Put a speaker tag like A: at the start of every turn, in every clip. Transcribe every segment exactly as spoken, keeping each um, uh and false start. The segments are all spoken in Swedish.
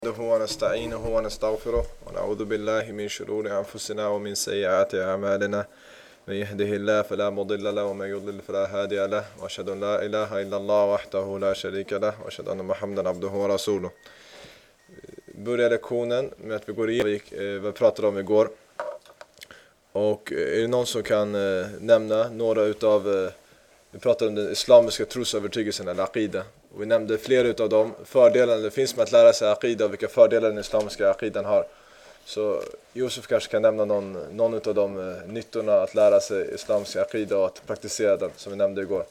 A: ونستعينه ونستغفره ونعوذ بالله من شرور أنفسنا ومن سيئات أعمالنا من يهده الله فلا مضل له ومن يضلل فلا هادي له وأشهد أن لا إله إلا الله وحده لا شريك له وأشهد أن محمدا عبده ورسوله. Börjar lektionen med att vi går igenom vad vi pratade om igår. Och är det någon som kan nämna några utav, vi pratade om den islamiska trosövertygelsen eller aqida. Och vi nämnde flera utav dem fördelarna det finns med att lära sig aqida och vilka fördelar den islamiska aqidan har. Så Josef kanske kan nämna någon, någon utav de nyttorna att lära sig islamiska aqida och att praktisera den som vi nämnde igår.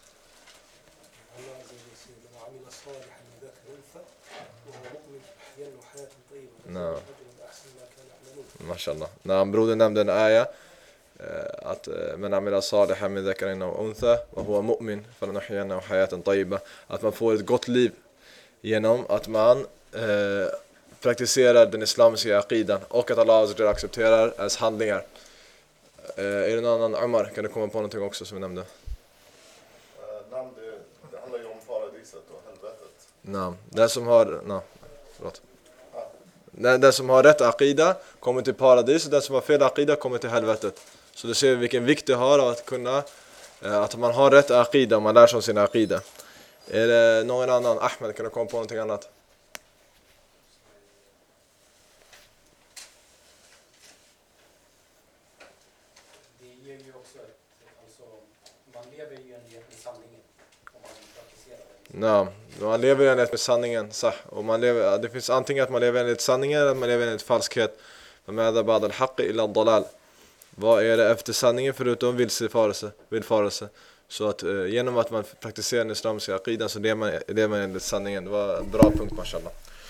A: No. Mashallah. När brodern nämnde en aya att man amila salihan min dhakarin aw untha wa huwa mu'min falanuhyiyannahu hayatan tayyiba, att man får ett gott liv genom att man eh, praktiserar den islamiska aqidan och att Allah azza accepterar ens handlingar. Eh, är det någon annan Umar, kan du komma på någonting också som vi nämnde?
B: Uh, namn det, det handlar ju om paradiset och helvetet.
A: Nej, den som har no, förlåt. Den, den som har rätt aqida kommer till paradis och den som har fel aqida kommer till helvetet. Så du ser vilken vikt det har att kunna att man har rätt aqida om man lär sig om sin aqida. Är det någon annan? Ahmed, kan du komma på någonting annat?
C: Det ger ju också alltså, man lever ju enligt med sanningen om man praktiserar det.
A: Ja, man lever enligt med sanningen, så och man lever, det finns antingen att man lever enligt sanningen eller att man lever enligt falskhet. Men med ba'd al-haqq illa ad-dalal. Vad är det efter sanningen förutom vilsefarelse, villfarelse? Så att eh, genom att man praktiserar den islamiska aqidan så lever man, lever man enligt sanningen. Det var en bra punkt, mashallah.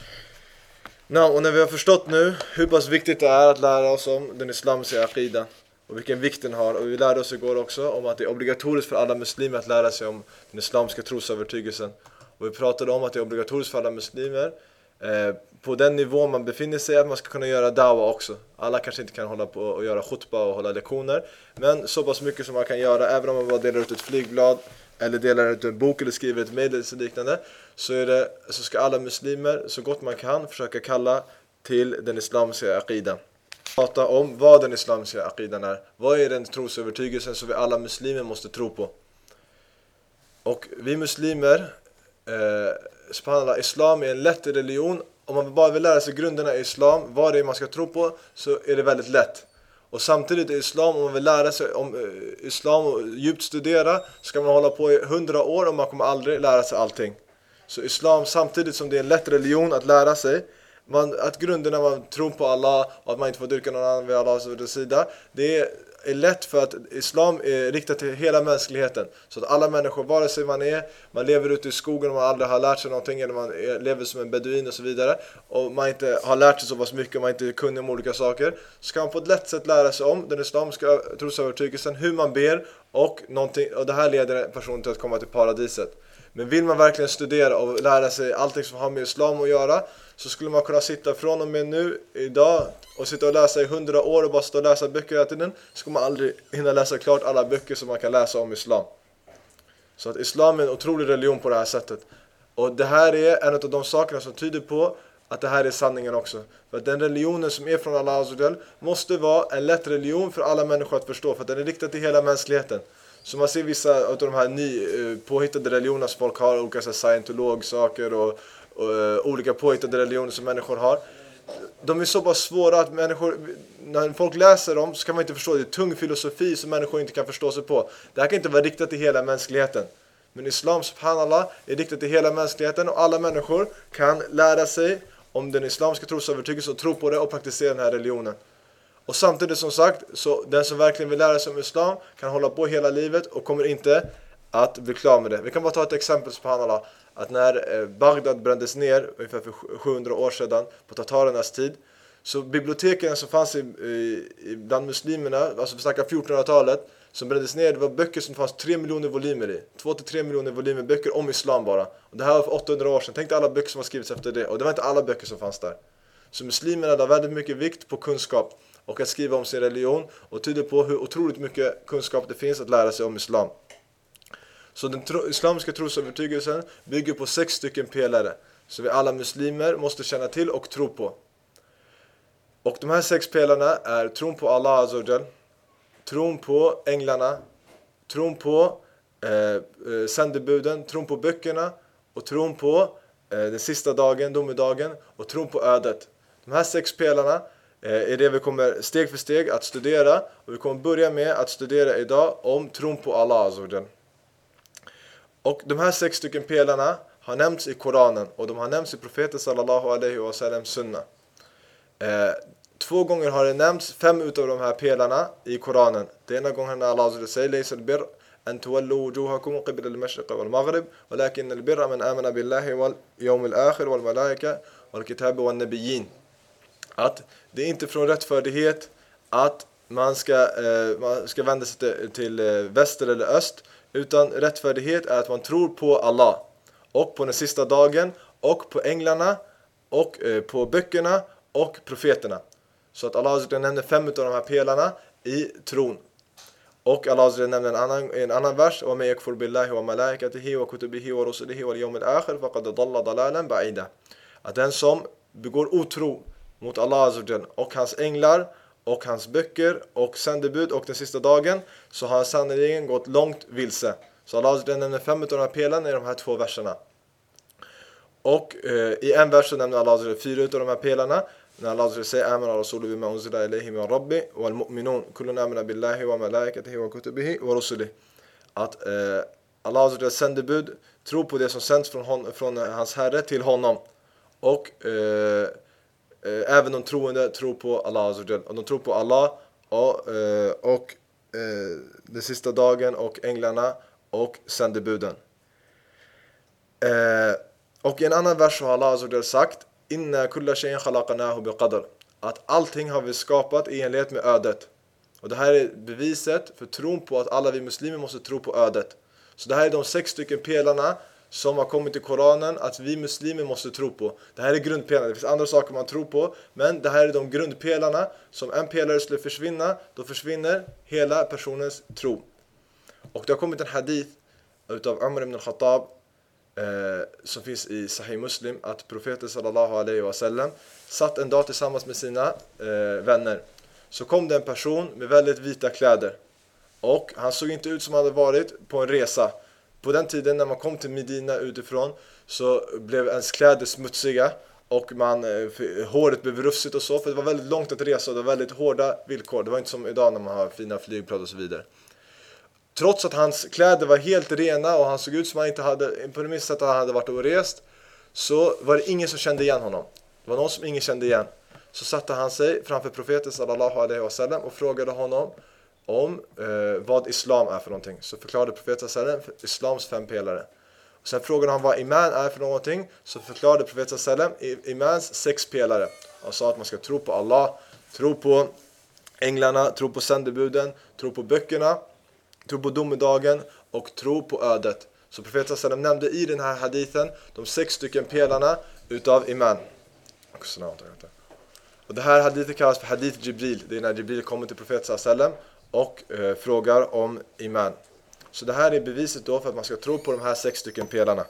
A: No, och när vi har förstått nu hur pass viktigt det är att lära oss om den islamiska aqidan och vilken vikt den har, och vi lärde oss igår också om att det är obligatoriskt för alla muslimer att lära sig om den islamiska trosövertygelsen. Och vi pratade om att det är obligatoriskt för alla muslimer eh, på den nivå man befinner sig att man ska kunna göra dawa också. Alla kanske inte kan hålla på och göra khutba och hålla lektioner, men så pass mycket som man kan göra, även om man bara delar ut ett flygblad eller delar ut en bok eller skriver ett mejl eller liknande, så, är det, så ska alla muslimer så gott man kan försöka kalla till den islamiska aqidan. Prata om vad den islamiska aqidan är. Vad är den trosövertygelsen som vi alla muslimer måste tro på? Och vi muslimer, eh, subhanallah, islam är en lätt religion. Om man bara vill lära sig grunderna i islam, vad det är man ska tro på, så är det väldigt lätt. Och samtidigt är islam, om man vill lära sig om uh, islam och djupt studera, ska man hålla på i hundra år och man kommer aldrig lära sig allting. Så islam, samtidigt som det är en lätt religion att lära sig, man, att grunderna man tror på Allah och att man inte får dyrka någon annan vid Allahs sida, det är är lätt för att islam är riktat till hela mänskligheten. Så att alla människor, vare sig man är, man lever ute i skogen och man aldrig har lärt sig någonting, eller man är, lever som en beduin och så vidare, och man inte har lärt sig så pass mycket och man inte är kunnig om olika saker, så kan man på ett lätt sätt lära sig om den islamiska trosövertygelsen, hur man ber och någonting, och det här leder personen till att komma till paradiset. Men vill man verkligen studera och lära sig allting som har med islam att göra, så skulle man kunna sitta från och med nu, idag, och sitta och läsa i hundra år och bara stå och läsa böcker hela tiden, så skulle man aldrig hinna läsa klart alla böcker som man kan läsa om islam. Så att islam är en otrolig religion på det här sättet. Och det här är en av de sakerna som tyder på att det här är sanningen också. För att den religionen som är från Allah Azza måste vara en lätt religion för alla människor att förstå, för att den är riktad till hela mänskligheten. Så man ser vissa av de här ny påhittade religionerna som folk har, olika scientologsaker och, och uh, olika påhittade religioner som människor har. De är så pass svåra att människor, när folk läser dem så kan man inte förstå. Det är tung filosofi som människor inte kan förstå sig på. Det här kan inte vara riktat till hela mänskligheten. Men islam, subhanallah, är riktat till hela mänskligheten, och alla människor kan lära sig om den islamiska trosövertygelsen och tro på det och praktisera den här religionen. Och samtidigt, som sagt, så den som verkligen vill lära sig om islam kan hålla på hela livet och kommer inte att bli klar med det. Vi kan bara ta ett exempel, subhanallah, att när Bagdad brändes ner ungefär för sjuhundra år sedan på tatarernas tid, så biblioteken som fanns i, i, bland muslimerna, alltså vi snackar fjortonhundratalet, som brändes ner, det var böcker som fanns tre miljoner volymer i. två till tre miljoner volymer böcker om islam bara. Och det här var för åttahundra år sedan. Tänk alla böcker som har skrivits efter det. Och det var inte alla böcker som fanns där. Så muslimerna har väldigt mycket vikt på kunskap och att skriva om sin religion, och tyder på hur otroligt mycket kunskap det finns att lära sig om islam. Så den tro, islamiska trosövertygelsen bygger på sex stycken pelare. Så vi alla muslimer måste känna till och tro på. Och de här sex pelarna är tron på Allah Azza wa Jal, tron på änglarna, tron på eh, sändebuden, tron på böckerna och tron på eh, den sista dagen, domedagen, och tron på ödet. De här sex pelarna eh, är det vi kommer steg för steg att studera, och vi kommer börja med att studera idag om tron på Allah Azza wa Jal. Och de här sex stycken pelarna har nämnts i Koranen, och de har nämnts i profeten sallallahu alaihi wa sallam sunna. Eh, två gånger har det nämnts fem utav de här pelarna i Koranen. Det ena gången när Allah Azza wa säger "Laysa al-birr an tuwallu wujuhakum qibla al-mashriq wal-maghrib, walakin al-birra man amana billahi wal yawm al-akhir wal malaika wal kitab wan nabiyyin." Att det är inte från rättfärdighet att man ska eh, man ska vända sig till, till eh, väster eller öst, utan rättfärdighet är att man tror på Allah och på den sista dagen och på änglarna och eh, på böckerna och profeterna. Så att Allah nämner fem av de här pelarna i tron. Och Allah nämner en annan, en annan vers: "Wa may yakfur billahi wa malaikatihi wa kutubihi wa rusulihi wal yawmil akhir faqad dalla dalalan ba'ida." Att den som begår otro mot Allah och hans änglar och hans böcker och sändebud och den sista dagen, så har han sannolikt gått långt vilse. Så Allah nämner fem av de här pelarna i de här två verserna. Och eh, i en vers så nämner Allah fyra av de här pelarna. När Allah säger "Amana rasulu bima unzila ilayhi min rabbi wal mu'minun kullun amana billahi wa malaikatihi wa kutubihi wa rusulihi." Att eh, Allah sändebud tror på det som sänds från, hon, från hans herre till honom. Och eh, eh, även de troende tror på Allah Azza wa Jal. Och de tror på Allah och, eh, och eh, den sista dagen och änglarna och sändebuden. Eh, och i en annan vers har Allah Azza wa Jal sagt "Inna kulla shay'in khalaqnahu biqadar." Att allting har vi skapat i enlighet med ödet. Och det här är beviset för tron på att alla vi muslimer måste tro på ödet. Så det här är de sex stycken pelarna som har kommit i Koranen att vi muslimer måste tro på. Det här är grundpelarna. Det finns andra saker man tror på, men det här är de grundpelarna. Som en pelare skulle försvinna, då försvinner hela personens tro. Och det har kommit en hadith utav Umar ibn al-Khattab eh, som finns i Sahih Muslim, att profeten sallallahu alaihi wa sallam satt en dag tillsammans med sina eh, vänner. Så kom det en person med väldigt vita kläder, och han såg inte ut som han hade varit på en resa. På den tiden när man kom till Medina utifrån så blev ens kläder smutsiga och man, eh, håret blev rufsigt och så, för det var väldigt långt att resa och det var väldigt hårda villkor. Det var inte som idag när man har fina flygplan och så vidare. Trots att hans kläder var helt rena och han såg ut som han inte hade, på det minsta sätt att han hade varit och rest, så var det ingen som kände igen honom. Det var någon som ingen kände igen. Så satte han sig framför profeten sallallahu alaihi wa sallam och frågade honom om eh, vad islam är för någonting. Så förklarade profeten sallallahu alaihi wa sallam islams fem pelare. Och sen frågade han vad iman är för någonting. Så förklarade profeten sallallahu alaihi wa sallam imans sex pelare. Han sa att man ska tro på Allah, tro på änglarna, tro på sändebuden, tro på böckerna, tro på domedagen och tro på ödet. Så profeten sallallahu alaihi wa sallam nämnde i den här hadithen de sex stycken pelarna utav iman. Och det här hadithet kallas för hadith Jibril. Det är när Jibril kommer till profeten sallallahu alaihi wa sallam och eh, frågar om iman. Så det här är beviset då för att man ska tro på de här sex stycken pelarna.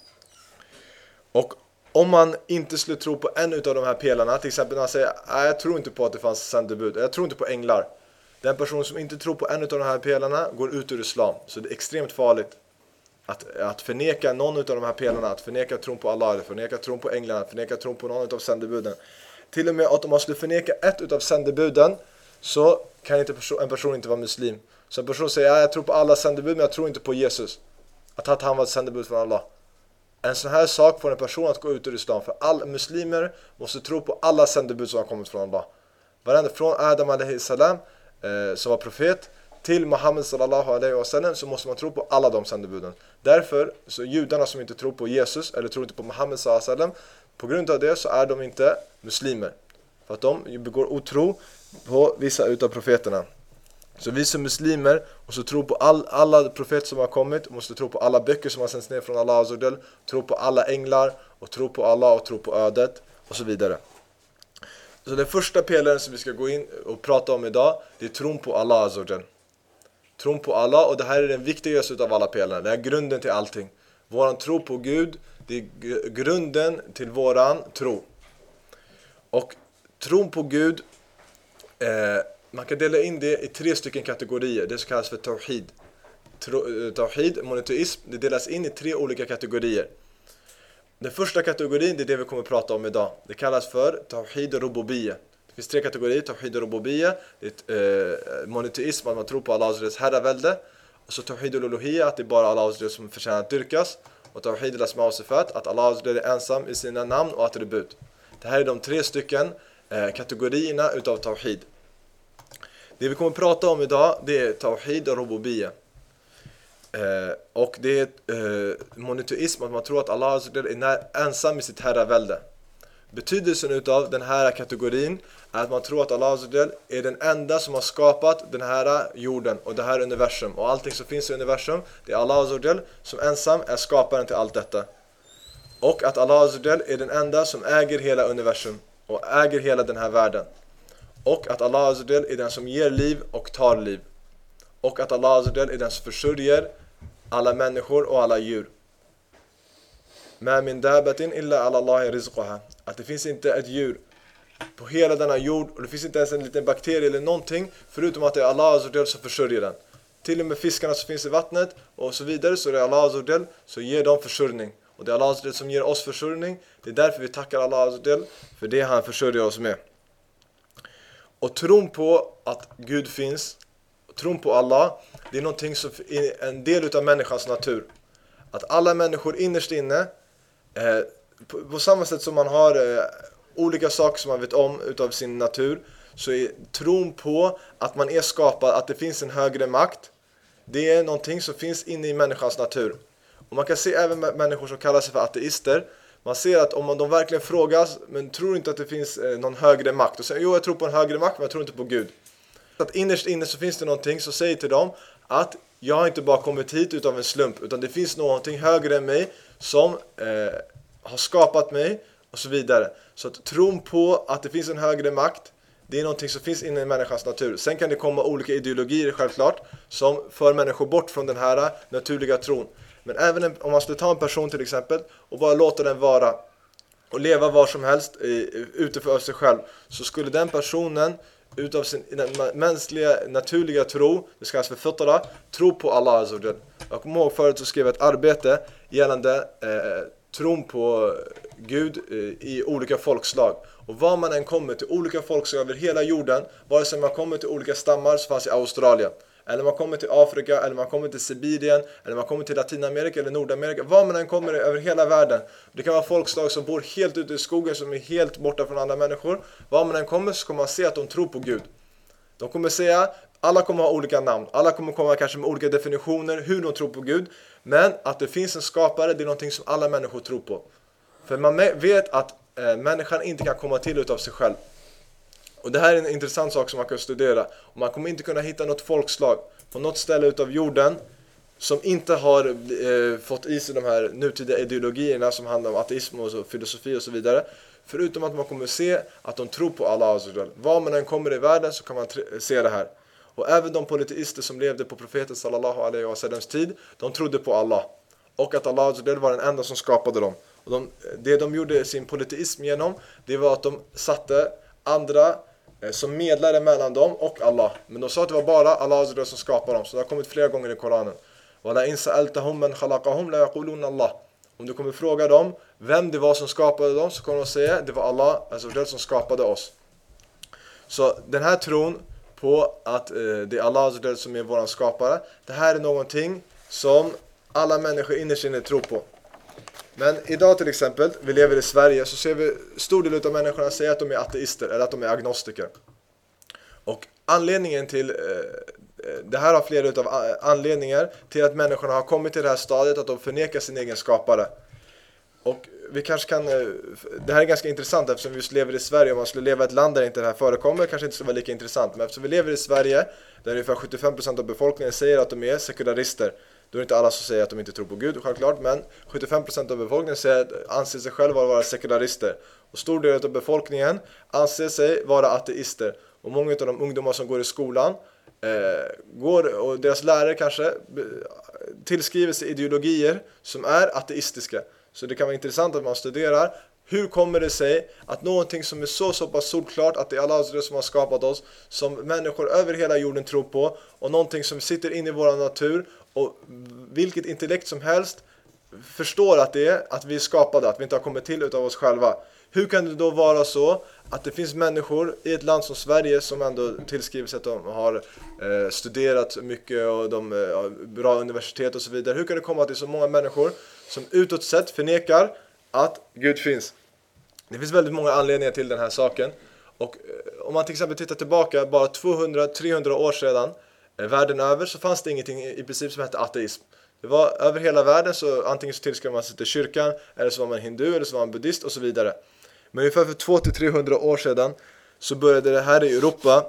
A: Och om man inte skulle tro på en utav de här pelarna, till exempel när man säger nej, jag tror inte på att det fanns sändebud, jag tror inte på änglar. Den person som inte tror på en utav de här pelarna går ut ur islam. Så det är extremt farligt att, att förneka någon utav de här pelarna, att förneka tron på Allah, förneka tron på änglarna, att förneka tron på någon utav sändebuden. Till och med att om man skulle förneka ett utav sändebuden, så kan inte en person inte vara muslim. Så en person säger, ja, jag tror på alla sändebud men jag tror inte på Jesus. Att, att han var ett sändebud från Allah. En sån här sak får en person att gå ut ur islam. För alla muslimer måste tro på alla sändebud som har kommit från Allah. Varenda från Adam alaihi salam eh, som var profet till Muhammed sallallahu alaihi wa sallam, så måste man tro på alla de sändebuden. Därför så judarna som inte tror på Jesus eller tror inte på Muhammed sallallahu alaihi wa sallam, på grund av det så är de inte muslimer. För att de begår otro på vissa utav profeterna. Så vi som muslimer måste tro på all, alla profeter som har kommit, måste tro på alla böcker som har sänts ner från Allah Azza wa Jal, tro på alla änglar och tro på Allah och tro på ödet och så vidare. Så den första pelaren som vi ska gå in och prata om idag, det är tron på Allah Azza wa Jal. Tron på Allah, och det här är den viktigaste utav alla pelare. Det är grunden till allting. Våran tro på Gud Det är g- grunden till våran tro. Och tron på Gud, eh, man kan dela in det i tre stycken kategorier. Det som kallas för tawhid. Tro, tawhid, monoteism, det delas in i tre olika kategorier. Den första kategorin, det är det vi kommer att prata om idag. Det kallas för tawhid och rububiyya. Det finns tre kategorier, tawhid och rububiyya. Det är eh, monoteism, att man tror på Allahs herravälde. Och så tawhid och uluhiyya, att det är bara Allah som förtjänar att dyrkas. Och tawhid al-asma och sifat, att Allah är ensam i sina namn och attribut. Det här är de tre stycken eh, kategorierna utav tawhid. Det vi kommer att prata om idag, det är tawhid och rububiyya. Eh, och det är eh, monoteism, att man tror att Allah är när, ensam i sitt herravälde. Betydelsen utav den här kategorin är att man tror att Allah är den enda som har skapat den här jorden och det här universum. Och allting som finns i universum, det är Allah som ensam är skaparen till allt detta. Och att Allah är den enda som äger hela universum och äger hela den här världen. Och att Allah är den som ger liv och tar liv. Och att Allah är den som försörjer alla människor och alla djur. Ma min dabatin illa ala Allahi rizqaha. Att det finns inte ett djur på hela denna jord, och det finns inte ens en liten bakterie eller någonting, förutom att det är Allah som försörjer den. Till och med fiskarna som finns i vattnet och så vidare, så är det Allah som ger dem försörjning. Och det är Allah som ger oss försörjning. Det är därför vi tackar Allah för det han försörjer oss med. Och tron på att Gud finns, tron på Allah, det är någonting som är en del av människans natur. Att alla människor innerst inne, eh, på, på samma sätt som man har eh, olika saker som man vet om utav sin natur, så är tron på att man är skapad, att det finns en högre makt, det är någonting som finns inne i människans natur. Och man kan se även människor som kallar sig för ateister. Man ser att om man, de verkligen frågas, men tror inte att det finns eh, någon högre makt. Och säger, jo jag tror på en högre makt, men jag tror inte på Gud. Så att innerst inne så finns det någonting som säger till dem att jag har inte bara kommit hit utav en slump, utan det finns någonting högre än mig som eh, har skapat mig och så vidare. Så att tron på att det finns en högre makt, det är någonting som finns inne i människans natur. Sen kan det komma olika ideologier självklart som för människor bort från den här naturliga tron. Men även om man skulle ta en person till exempel och bara låta den vara och leva var som helst utifrån sig själv, så skulle den personen utav sin mänskliga naturliga tro, det kallas för fitra, tro på Allah Azza wa Jal. Jag kommer ihåg förut så skrev jag ett arbete gällande eh, tron på Gud eh, i olika folkslag. Och var man än kommer till olika folkslag över hela jorden, vare sig man kommer till olika stammar som fanns i Australien, eller man kommer till Afrika, eller man kommer till Sibirien, eller man kommer till Latinamerika eller Nordamerika, var man än kommer över hela världen. Det kan vara folkslag som bor helt ute i skogen, som är helt borta från andra människor. Var man än kommer så kommer man se att de tror på Gud. De kommer säga, alla kommer ha olika namn, alla kommer komma kanske med olika definitioner hur de tror på Gud, men att det finns en skapare, det är någonting som alla människor tror på. För man vet att eh, människan inte kan komma till utav sig själv. Och det här är en intressant sak som man kan studera. Och man kommer inte kunna hitta något folkslag på något ställe utav jorden som inte har eh, fått i sig de här nutida ideologierna som handlar om ateism och så, filosofi och så vidare. Förutom att man kommer se att de tror på Allah Azza wa Jal. Var man än kommer i världen så kan man se det här. Och även de politeister som levde på profeten sallallahu alaihi wa sallams tid, de trodde på Allah. Och att Allah Azza wa Jal var den enda som skapade dem. Och de, det de gjorde sin politeism genom, det var att de satte andra som medlare mellan dem och Allah. Men de sa att det var bara Allah som skapade dem. Så det har kommit flera gånger i Koranen. Wala in sa'altahum man khalaqahum la yaquluna Allah. Om du kommer fråga dem vem det var som skapade dem, så kommer de säga det var Allah, alltså det som skapade oss. Så den här tron på att eh, det är Allah som är våran skapare, det här är någonting som alla människor innerst inne tror på. Men idag till exempel, vi lever i Sverige, så ser vi stor del av människorna säga att de är ateister eller att de är agnostiker. Och anledningen till, eh, det här har flera utav anledningar till att människorna har kommit till det här stadiet att de förnekar sin egen skapare. Och vi kanske kan, det här är ganska intressant eftersom vi just lever i Sverige. Om man skulle leva i ett land där inte det här förekommer kanske inte skulle vara lika intressant. Men eftersom vi lever i Sverige där ungefär sjuttiofem procent av befolkningen säger att de är sekularister, då är det inte alla som säger att de inte tror på Gud, självklart, men sjuttiofem procent av befolkningen säger, anser sig själva vara sekularister. Och stor del av befolkningen anser sig vara ateister. Och många av de ungdomar som går i skolan eh, går, och deras lärare kanske tillskriver sig ideologier som är ateistiska. Så det kan vara intressant att man studerar. Hur kommer det sig att någonting som är så så pass solklart att det är Allah som har skapat oss, som människor över hela jorden tror på, och någonting som sitter in i vår natur och vilket intellekt som helst förstår att det är att vi är skapade, att vi inte har kommit till utav oss själva. Hur kan det då vara så att det finns människor i ett land som Sverige som ändå tillskrivs att de har eh, studerat mycket och de har eh, bra universitet och så vidare. Hur kan det komma att det är så många människor som utåt sett förnekar att Gud finns? Det finns väldigt många anledningar till den här saken. Och eh, om man till exempel tittar tillbaka bara tvåhundra till trehundra år sedan eh, världen över, så fanns det ingenting i princip som hette ateism. Det var över hela världen, så antingen så tillskrev man sig till kyrkan, eller så var man hindu, eller så var man buddhist och så vidare. Men ungefär för tvåhundra till trehundra år sedan så började det här i Europa,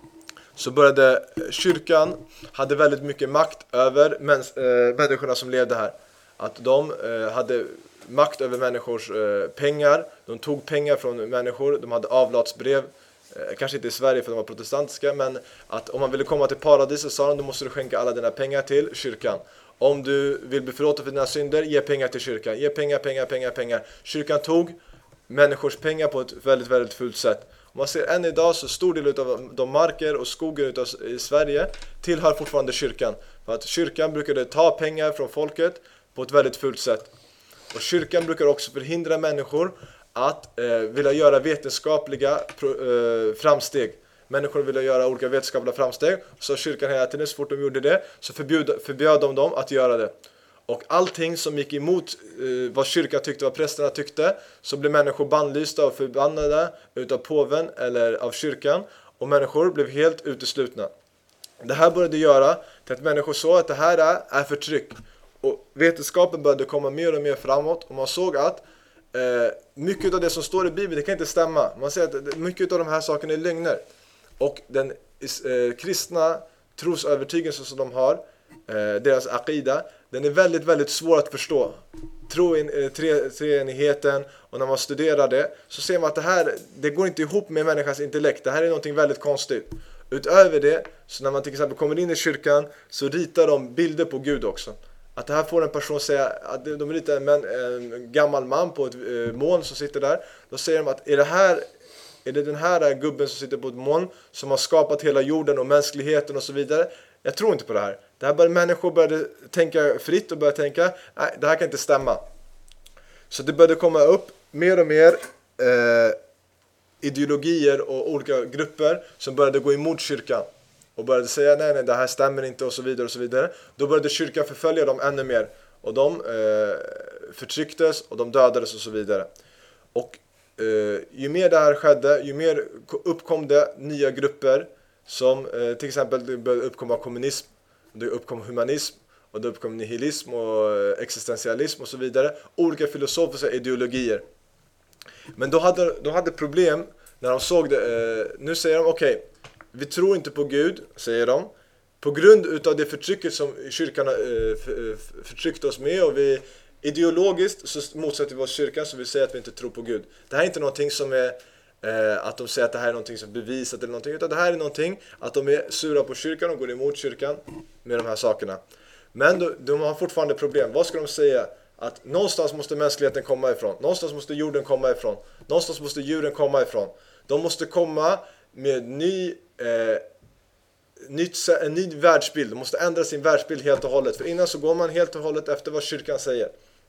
A: så började kyrkan hade väldigt mycket makt över mäns, äh, människorna som levde här. Att de äh, hade makt över människors äh, pengar, de tog pengar från människor, de hade avlatsbrev, äh, kanske inte i Sverige för de var protestantiska, men att om man ville komma till paradiset sa de, då måste du skänka alla dina pengar till kyrkan. Om du vill bli förlåten för dina synder, ge pengar till kyrkan. Ge pengar, pengar, pengar, pengar. Kyrkan tog människors pengar på ett väldigt, väldigt fult sätt. Om man ser än idag så stor del av de marker och skogar utav i Sverige tillhör fortfarande kyrkan. För att kyrkan brukade ta pengar från folket på ett väldigt fult sätt. Och kyrkan brukar också förhindra människor att eh, vilja göra vetenskapliga eh, framsteg. Människor ville göra olika vetenskapliga framsteg, så kyrkan hela tiden, så fort de gjorde det, så förbjöd, förbjöd de dem att göra det. Och allting som gick emot eh, vad kyrkan tyckte, vad prästerna tyckte, så blev människor bannlysta och förbannade utav påven eller av kyrkan, och människor blev helt uteslutna. Det här började göra till att människor såg att det här är, är förtryck. Och vetenskapen började komma mer och mer framåt, och man såg att eh, mycket av det som står i Bibeln, det kan inte stämma. Man ser att mycket av de här sakerna är lögner. Och den eh, kristna trosövertygelsen som de har, eh, deras aqida, den är väldigt, väldigt svår att förstå. Tro in, eh, tre, treenigheten, och när man studerar det så ser man att det här, det går inte ihop med människans intellekt. Det här är någonting väldigt konstigt. Utöver det, så när man till exempel kommer in i kyrkan, så ritar de bilder på Gud också. Att det här får en person säga, att de ritar en, man, en gammal man på ett eh, moln som sitter där. Då säger de att är det här Är det den här gubben som sitter på ett moln som har skapat hela jorden och mänskligheten och så vidare? Jag tror inte på det här. Det här började, människor började tänka fritt och började tänka, nej, det här kan inte stämma. Så det började komma upp mer och mer eh, ideologier och olika grupper som började gå emot kyrkan. Och började säga, nej, nej, det här stämmer inte och så vidare och så vidare. Då började kyrkan förfölja dem ännu mer. Och de eh, förtrycktes och de dödades och så vidare. Och Uh, ju mer det här skedde, ju mer uppkom det nya grupper som uh, till exempel det började uppkomma kommunism, det uppkom humanism och det uppkom nihilism och uh, existentialism och så vidare, olika filosofiska ideologier. Men då hade, då hade problem när de såg det. Uh, nu säger de, okej, okay, vi tror inte på Gud, säger de, på grund utav det förtrycket som kyrkan uh, förtryckte oss med, och vi ideologiskt så motsätter vi oss kyrkan, så vi säger att vi inte tror på Gud. Det här är inte någonting som är eh, att de säger att det här är någonting som bevisat eller någonting, utan det här är någonting att de är sura på kyrkan och går emot kyrkan med de här sakerna. Men de, de har fortfarande problem. Vad ska de säga? Att någonstans måste mänskligheten komma ifrån. Någonstans måste jorden komma ifrån. Någonstans måste djuren komma ifrån. De måste komma med ny, eh, nytt, en ny världsbild. De måste ändra sin världsbild helt och hållet. För innan så går man helt och hållet efter vad kyrkan säger.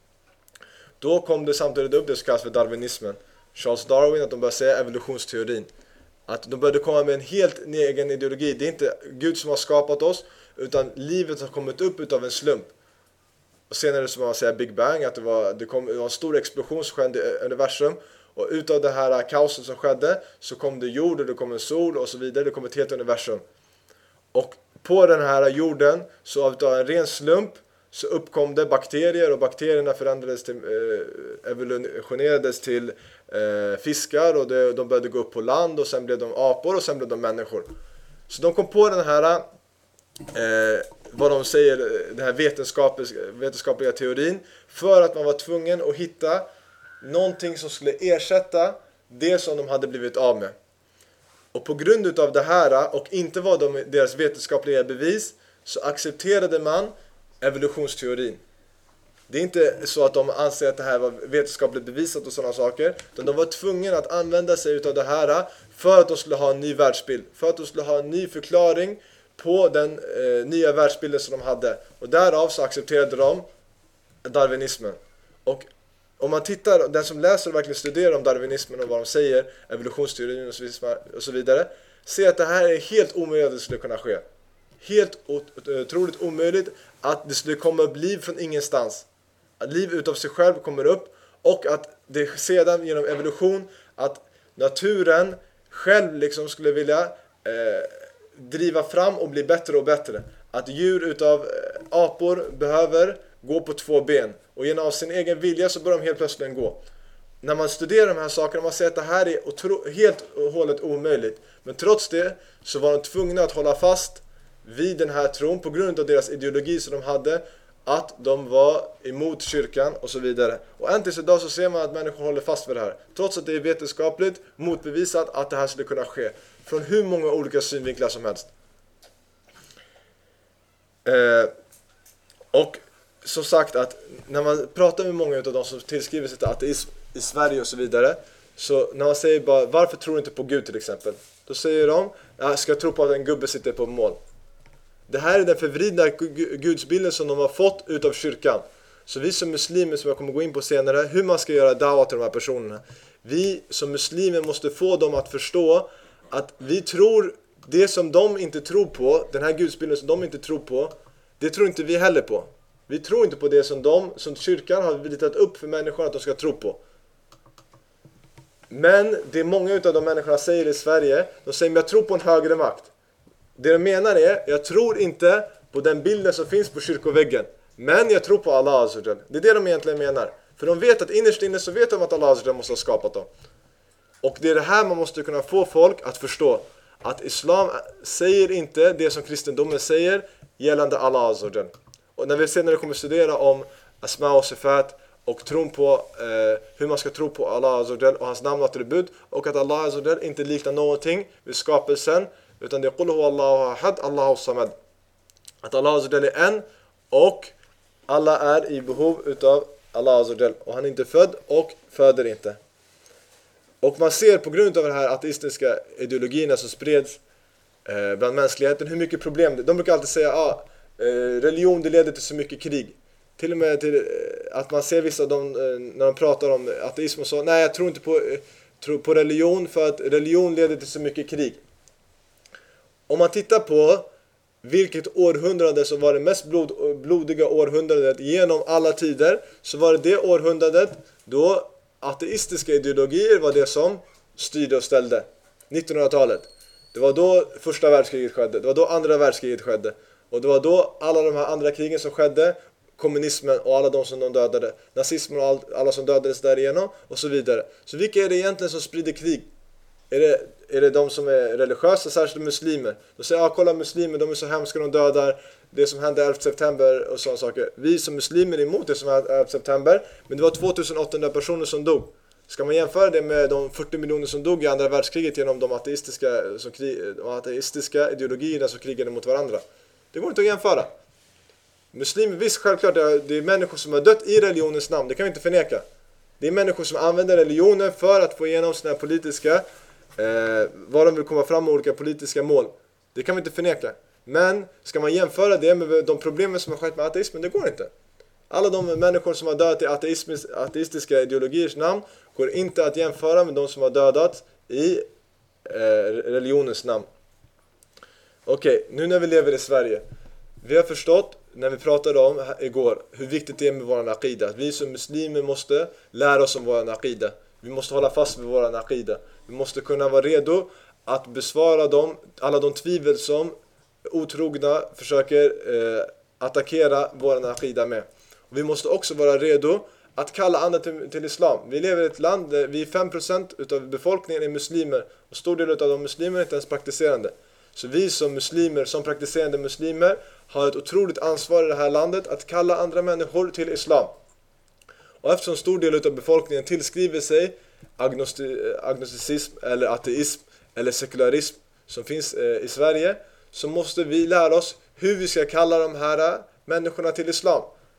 A: Då kom det samtidigt upp det som kallas för darwinismen. Charles Darwin, att de började säga evolutionsteorin. Att de började komma med en helt egen ideologi. Det är inte Gud som har skapat oss, utan livet har kommit upp utav en slump. Och senare så man säger Big Bang, att det var, det kom, det var en stor explosion som skedde i universum. Och utav det här kaoset som skedde så kom det jord och det kom en sol och så vidare. Det kom ett helt universum. Och på den här jorden, så av en ren slump, så uppkom det bakterier, och bakterierna förändrades till, eh, evolutionerades till eh, fiskar, och det, de började gå upp på land, och sen blev de apor, och sen blev de människor. Så de kom på den här eh, vad de säger, den här vetenskapliga, vetenskapliga teorin, för att man var tvungen att hitta någonting som skulle ersätta det som de hade blivit av med. Och på grund utav det här, och inte var de deras vetenskapliga bevis, så accepterade man evolutionsteorin. Det är inte så att de anser att det här var vetenskapligt bevisat och sådana saker, utan de var tvungna att använda sig av det här för att de skulle ha en ny världsbild, för att de skulle ha en ny förklaring på den eh, nya världsbilden som de hade. Och därav så accepterade de darwinismen. Och om man tittar, den som läser och verkligen studerar om darwinismen och vad de säger, evolutionsteorin och så vidare, och så vidare ser att det här är helt omöjligt att det skulle kunna ske. Helt otroligt omöjligt att det skulle komma upp liv från ingenstans. Att liv utav sig själv kommer upp, och att det sedan genom evolution att naturen själv liksom skulle vilja eh, driva fram och bli bättre och bättre. Att djur utav eh, apor behöver gå på två ben, och genom sin egen vilja så börjar de helt plötsligt gå. När man studerar de här sakerna, man ser att det här är otro- helt och hållet omöjligt. Men trots det så var de tvungna att hålla fast vid den här tron på grund av deras ideologi som de hade, att de var emot kyrkan och så vidare. Och än tills idag så ser man att människor håller fast vid det här, trots att det är vetenskapligt motbevisat att det här skulle kunna ske från hur många olika synvinklar som helst. Eh, och som sagt, att när man pratar med många av de som tillskriver sig till ateism i Sverige och så vidare, så när man säger bara, varför tror du inte på Gud till exempel, då säger de, jag ska tro på att en gubbe sitter på mål. Det här är den förvridna gudsbilden som de har fått utav kyrkan. Så vi som muslimer, som jag kommer gå in på senare, hur man ska göra dawa till de här personerna, vi som muslimer måste få dem att förstå att vi tror det som de inte tror på, den här gudsbilden som de inte tror på, det tror inte vi heller på. Vi tror inte på det som de, som kyrkan har ritat upp för människor att de ska tro på. Men det många utav de människorna säger i Sverige, de säger, men jag tror på en högre makt. Det de menar är, jag tror inte på den bilden som finns på kyrkoväggen, men jag tror på Allah Azza. Det är det de egentligen menar. För de vet att innerst inne så vet de att Allah Azza måste ha skapat dem. Och det är det här man måste kunna få folk att förstå. Att islam säger inte det som kristendomen säger gällande Allah Azza. Och när vi senare kommer studera om Asma och Sifat och tron på eh, hur man ska tro på Allah Azza och hans namn och attribut, och att Allah Azza inte liknar någonting vid skapelsen, utan det är Qul huwa Allahu ahad, Allahu samad. Att Allah Azza är en, och alla är i behov utav Allah Azza, och han är inte född och föder inte. Och man ser på grund av de här ateistiska ideologierna som spreds eh, bland mänskligheten hur mycket problem det. De brukar alltid säga ah, eh, religion det leder till så mycket krig. Till och med till eh, att man ser vissa de, eh, när de pratar om ateism och så, nej jag tror inte på, eh, tror på religion för att religion leder till så mycket krig. Om man tittar på vilket århundrade som var det mest blod, blodiga århundradet genom alla tider, så var det det århundradet då ateistiska ideologier var det som styrde och ställde. nittonhundratalet. Det var då första världskriget skedde. Det var då andra världskriget skedde. Och det var då alla de här andra krigen som skedde, kommunismen och alla de som de dödade, nazismen och all, alla som dödades därigenom och så vidare. Så vilka är det egentligen som sprider krig? Är det, är det de som är religiösa, särskilt muslimer? Då säger jag, ah, kolla muslimer, de är så hemska, de dödar det som hände elfte september och sådana saker. Vi som muslimer är emot det som hände elfte september, men det var tvåtusen åttahundra personer som dog. Ska man jämföra det med de fyrtio miljoner som dog i andra världskriget genom de ateistiska, som krig, de ateistiska ideologierna som krigade mot varandra? Det går inte att jämföra. Muslimer, visst självklart, det är människor som har dött i religionens namn, det kan vi inte förneka. Det är människor som använder religionen för att få igenom sina politiska Eh, vad de vill komma fram med olika politiska mål. Det kan vi inte förneka. Men ska man jämföra det med de problemen som har skett med ateismen, det går inte. Alla de människor som har dödat i ateistiska ideologiers namn går inte att jämföra med de som har dödat i eh, religionens namn. Okej, okay, nu när vi lever i Sverige, vi har förstått när vi pratade om igår hur viktigt det är med våran aqida. Att vi som muslimer måste lära oss om våran aqida. Vi måste hålla fast vid våran aqida. Vi måste kunna vara redo att besvara dem, alla de tvivel som otrogna försöker eh, attackera våran aqida med. Och vi måste också vara redo att kalla andra till, till islam. Vi lever i ett land där vi fem procent utav befolkningen är muslimer, och stor del utav de muslimer är inte ens praktiserande. Så vi som muslimer, som praktiserande muslimer, har ett otroligt ansvar i det här landet att kalla andra människor till islam. Och eftersom stor del utav befolkningen tillskriver sig agnosti- agnosticism eller ateism eller sekularism som finns eh, i Sverige, så måste vi lära oss hur vi ska kalla de här människorna till islam.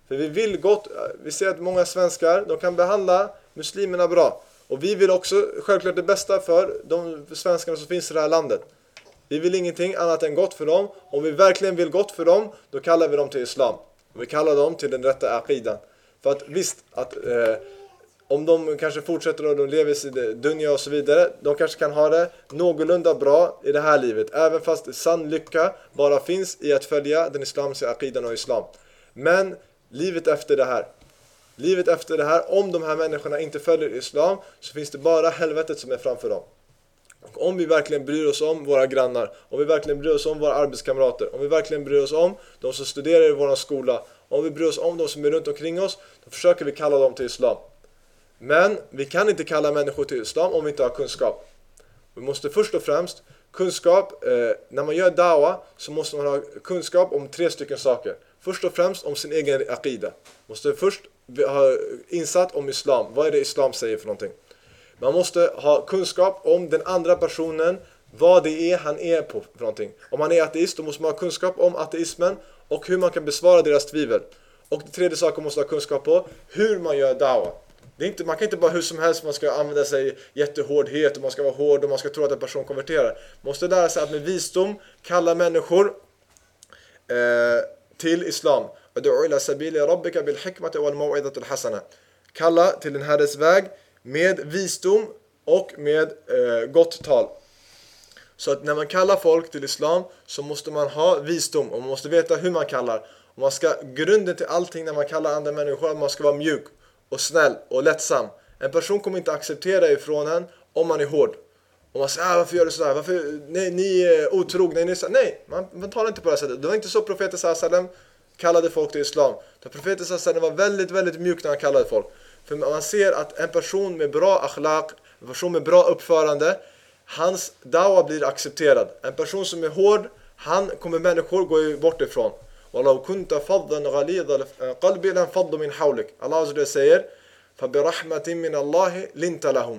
A: För vi vill gott, vi ser att många svenskar, de kan behandla muslimerna bra. Och vi vill också självklart det bästa för de svenskarna som finns i det här landet. Vi vill ingenting annat än gott för dem. Om vi verkligen vill gott för dem, då kallar vi dem till islam. Och vi kallar dem till den rätta aqidan. För att visst, att eh, om de kanske fortsätter och de lever i dunja och så vidare, de kanske kan ha det någorlunda bra i det här livet. Även fast sann lycka bara finns i att följa den islamiska aqidan och islam. Men livet efter det här, livet efter det här, om de här människorna inte följer islam, så finns det bara helvetet som är framför dem. Och om vi verkligen bryr oss om våra grannar, om vi verkligen bryr oss om våra arbetskamrater, om vi verkligen bryr oss om de som studerar i vår skola, om vi bryr oss om de som är runt omkring oss, då försöker vi kalla dem till islam. Men vi kan inte kalla människor till islam om vi inte har kunskap. Vi måste först och främst kunskap, eh, när man gör dawa så måste man ha kunskap om tre stycken saker. Först och främst om sin egen aqida. Måste först ha insatt om islam. Vad är det islam säger för någonting? Man måste ha kunskap om den andra personen, vad det är han är på för någonting. Om han är ateist, då måste man ha kunskap om ateismen och hur man kan besvara deras tvivel. Och det tredje saken man måste ha kunskap på, hur man gör dawa. Det är inte, man kan inte bara hur som helst, man ska använda sig jättehårdhet och man ska vara hård och man ska tro att en person konverterar. Man måste lära sig att med visdom kalla människor eh, till islam. Kalla till den Herres väg med visdom och med eh, gott tal. Så att när man kallar folk till islam så måste man ha visdom och man måste veta hur man kallar. Och man ska, grunden till allting när man kallar andra människor, att man ska vara mjuk och snäll och lättsam. En person kommer inte acceptera ifrån en om man är hård. Och man säger, ah, varför gör du sådär? Varför, nej, ni är otrogna. Ni är så... Nej, man, man talar inte på det här sättet. Det var inte så profeten sallam kallade folk till islam. Så profeten sallam var väldigt, väldigt mjuk när han kallade folk. För man ser att en person med bra akhlaq, en person med bra uppförande, hans dawa blir accepterad. En person som är hård, han kommer människor gå bort ifrån. وَلَوْ كُنْتَ فَضًّا غَلِيظَ قَلْبِ لَنْفَضُّ مِنْ حَوْلِكَ. Allah Azza säger فَبِرَحْمَةٍ مِنَ اللَّهِ لِنْتَ لَهُمْ.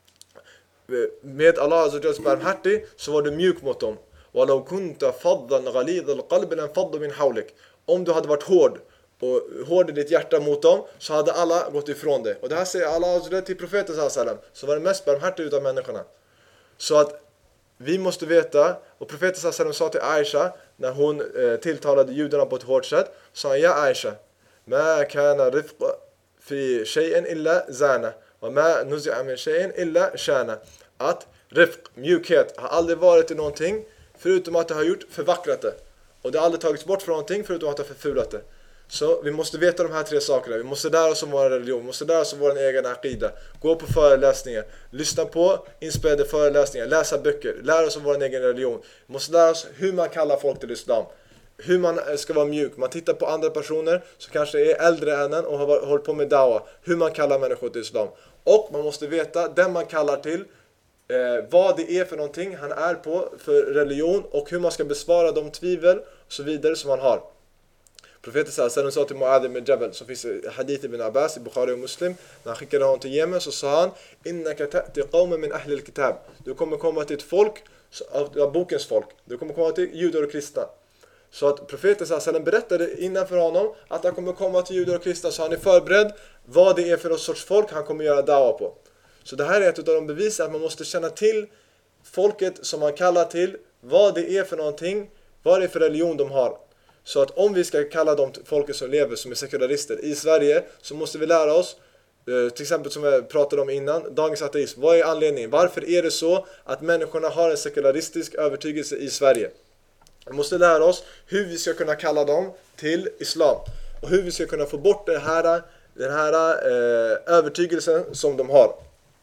A: Med Allah Azza barmhärtig så var du mjuk mot dem. وَلَوْ كُنْتَ فَضًّا غَلِيظَ الْقَلْبِ لَنْفَضُّ مِنْ حَوْلِكَ. Om du hade varit hård och hård i ditt hjärta mot dem, så hade alla gått ifrån dig. Och det här säger Allah Azza till profeten sallam, som var den mest barmhärtig utav människorna. Så att vi måste veta, och profeten sallam sa till Aisha när hon eh, tilltalade judarna på ett hårt sätt, sa han, ja Aisha, ma kana rifq fi shay'in illa zana wa ma nuzi'a min shay'in illa shana. Att rifq, mjukhet, har aldrig varit i någonting förutom att det har gjort förvackrat det. Och det har aldrig tagits bort från någonting förutom att det har förfulat det. Så vi måste veta de här tre sakerna. Vi måste lära oss om vår religion. Vi måste lära oss om vår egen aqida. Gå på föreläsningar. Lyssna på inspelade föreläsningar. Läsa böcker. Lära oss om vår egen religion. Vi måste lära oss hur man kallar folk till islam. Hur man ska vara mjuk. Man tittar på andra personer som kanske är äldre än en och har hållit på med dawa. Hur man kallar människor till islam. Och man måste veta den man kallar till. Eh, vad det är för någonting han är på för religion. Och hur man ska besvara de tvivel och så vidare som han har. Profeten sallallahu sa till Mu'adh ibn Jabal, som finns i hadith ibn Abbas i Bukhari och Muslim, när han skickade honom till Yemen, så sa han, innaka ta'ti qawman min ahli al-kitab. Du kommer komma till ett folk av bokens folk. Du kommer komma till judar och kristna. Så att profeten sallallahu berättade innanför honom att han kommer komma till judar och kristna, så han är förberedd vad det är för något sorts folk han kommer göra dawa på. Så det här är ett av de bevis att man måste känna till folket som man kallar till, vad det är för någonting, vad det är för religion de har. Så att om vi ska kalla de folket som lever som är sekularister i Sverige, så måste vi lära oss, eh, till exempel som jag pratade om innan, dagens ateism. Vad är anledningen? Varför är det så att människorna har en sekularistisk övertygelse i Sverige? Vi måste lära oss hur vi ska kunna kalla dem till islam. Och hur vi ska kunna få bort den här, den här eh, övertygelsen som de har.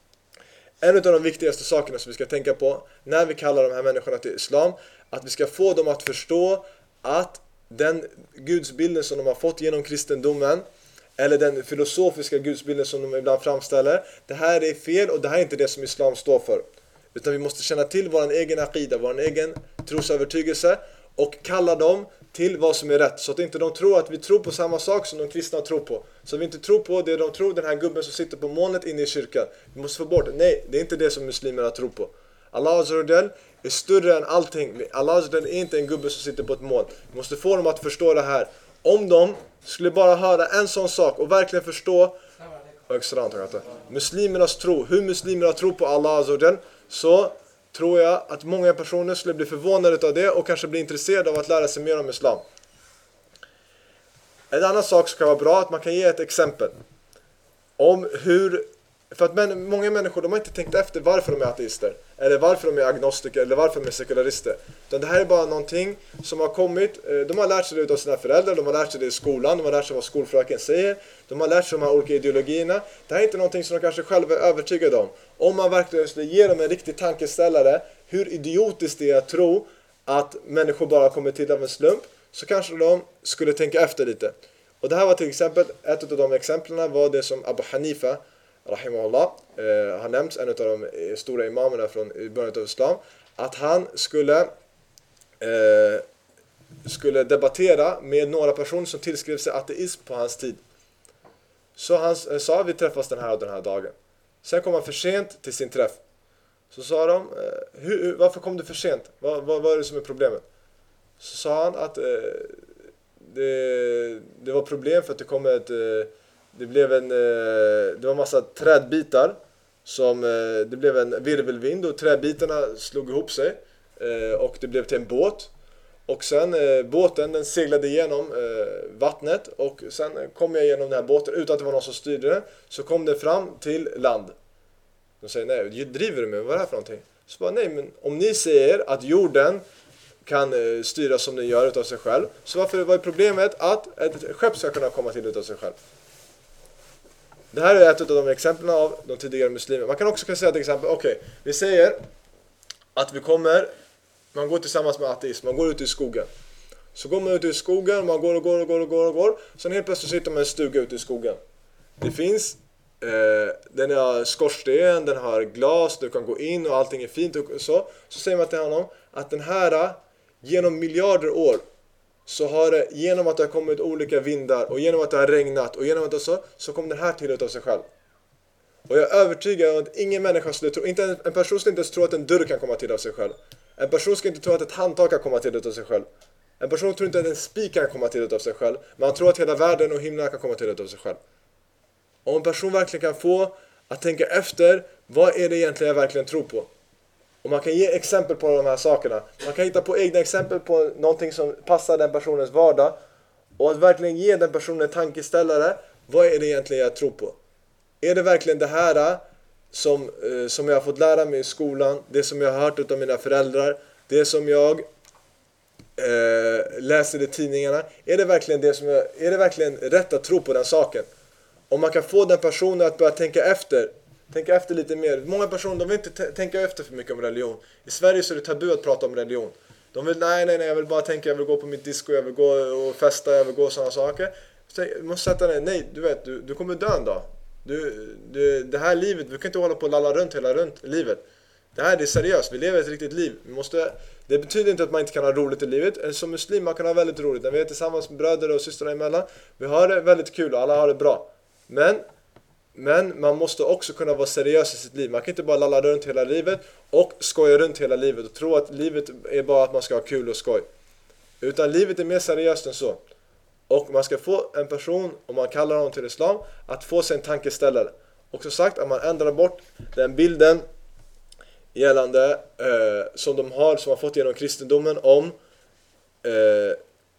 A: En av de viktigaste sakerna som vi ska tänka på när vi kallar de här människorna till islam, att vi ska få dem att förstå att den gudsbilden som de har fått genom kristendomen, eller den filosofiska gudsbilden som de ibland framställer, det här är fel och det här är inte det som islam står för. Utan vi måste känna till vår egen aqida, vår egen trosövertygelse och kalla dem till vad som är rätt. Så att inte de tror att vi tror på samma sak som de kristna tror på. Så vi inte tror på det de tror, den här gubben som sitter på molnet inne i kyrkan. Vi måste få bort det. Nej, det är inte det som muslimerna tror på. Allah Azza wa Jal är större än allting. Allah Azza wa Jal är inte en gubbe som sitter på ett moln. Vi måste få dem att förstå det här. om de skulle bara höra en sån sak och verkligen förstå muslimernas tro, hur muslimerna tror på Allah Azza wa Jal, så tror jag att många personer skulle bli förvånade av det och kanske bli intresserade av att lära sig mer om islam. En annan sak som kan vara bra, att man kan ge ett exempel om hur, för att men, många människor, de har inte tänkt efter varför de är ateister, eller varför de är agnostiker, eller varför de är sekularister. Utan det här är bara någonting som har kommit, de har lärt sig det av sina föräldrar, de har lärt sig det i skolan, de har lärt sig vad skolfröken säger, de har lärt sig de här olika ideologierna. Det här är inte någonting som de kanske själva är övertygade om. Om man verkligen skulle ge dem en riktig tankeställare, hur idiotiskt det är att tro att människor bara kommer till av en slump, så kanske de skulle tänka efter lite. Och det här var till exempel, ett av de exemplen var det som Abu Hanifa rahimahullah eh, har nämnt, en av de stora imamerna från början av islam, att han skulle eh, skulle debattera med några personer som tillskrev sig ateism på hans tid. Så han eh, sa, vi träffas den här och den här dagen. Sen kom han för sent till sin träff. Så sa de, eh, hur, varför kom du för sent? Vad, vad, vad är det som är problemet? Så sa han att eh, det, det var problem för att det kom ett eh, det blev en eh, det var massa trädbitar som eh, det blev en virvelvind och trädbitarna slog ihop sig eh, och det blev till en båt, och sen eh, båten den seglade igenom eh, vattnet, och sen kom jag igenom den här båten utan att det var någon som styrde den, så kom det fram till land. De säger, nej, driver du med, vad är det här för någonting? Så bara, nej, men om ni säger att jorden kan eh, styras som den gör utav sig själv, så varför var problemet att ett skepp ska kunna komma till utav sig själv? Det här är ett av de exemplen av de tidigare muslimer. Man kan också kunna säga till exempel, okej, okay, vi säger att vi kommer, man går tillsammans med ateism, man går ut i skogen. Så går man ut i skogen, man går och går och går och går och går. Sen helt plötsligt sitter man i en stuga ute i skogen. Det finns, eh, den har skorsten, den har glas, du kan gå in och allting är fint och så. Så säger man till honom att den här, genom miljarder år, så har det, genom att det har kommit olika vindar och genom att det har regnat och genom att det så, så kom den här till utav sig själv. Och jag är övertygad om att ingen människa skulle tro, inte en, en person skulle inte ens tro att en dörr kan komma till av sig själv. En person skulle inte tro att ett handtag kan komma till utav sig själv. En person tror inte att en spik kan komma till utav sig själv, men han tror att hela världen och himlen kan komma till utav sig själv. Och en person verkligen kan få att tänka efter, vad är det egentligen jag verkligen tror på? Och man kan ge exempel på de här sakerna. Man kan hitta på egna exempel på någonting som passar den personens vardag. Och att verkligen ge den personen en tankeställare. Vad är det egentligen jag tror på? Är det verkligen det här som, eh, som jag har fått lära mig i skolan? Det som jag har hört av mina föräldrar? Det som jag eh, läser i tidningarna? Är det verkligen det som jag, är det verkligen rätt att tro på den saken? Om man kan få den personen att börja tänka efter. Tänka efter lite mer. Många personer, de vill inte t- tänka efter för mycket om religion. I Sverige så är det tabu att prata om religion. De vill, nej, nej, nej, jag vill bara tänka, jag vill gå på mitt disco, jag vill gå och festa, jag vill gå och sådana saker. Så jag måste sätta dig, nej, du vet, du, du kommer dö en dag. Du, du, det här livet, vi kan inte hålla på och lalla runt hela runt livet. Det här är seriöst, vi lever ett riktigt liv. Vi måste, det betyder inte att man inte kan ha roligt i livet. Som muslim, man kan ha väldigt roligt. När vi är tillsammans med bröder och systrar emellan, vi har det väldigt kul och alla har det bra. Men Men man måste också kunna vara seriös i sitt liv. Man kan inte bara lalla runt hela livet och skoja runt hela livet och tro att livet är bara att man ska ha kul och skoj. Utan livet är mer seriöst än så. Och man ska få en person, om man kallar honom till islam, att få sig en tankeställare. Och så sagt att man ändrar bort den bilden gällande eh, som de har, som har fått genom kristendomen om, eh,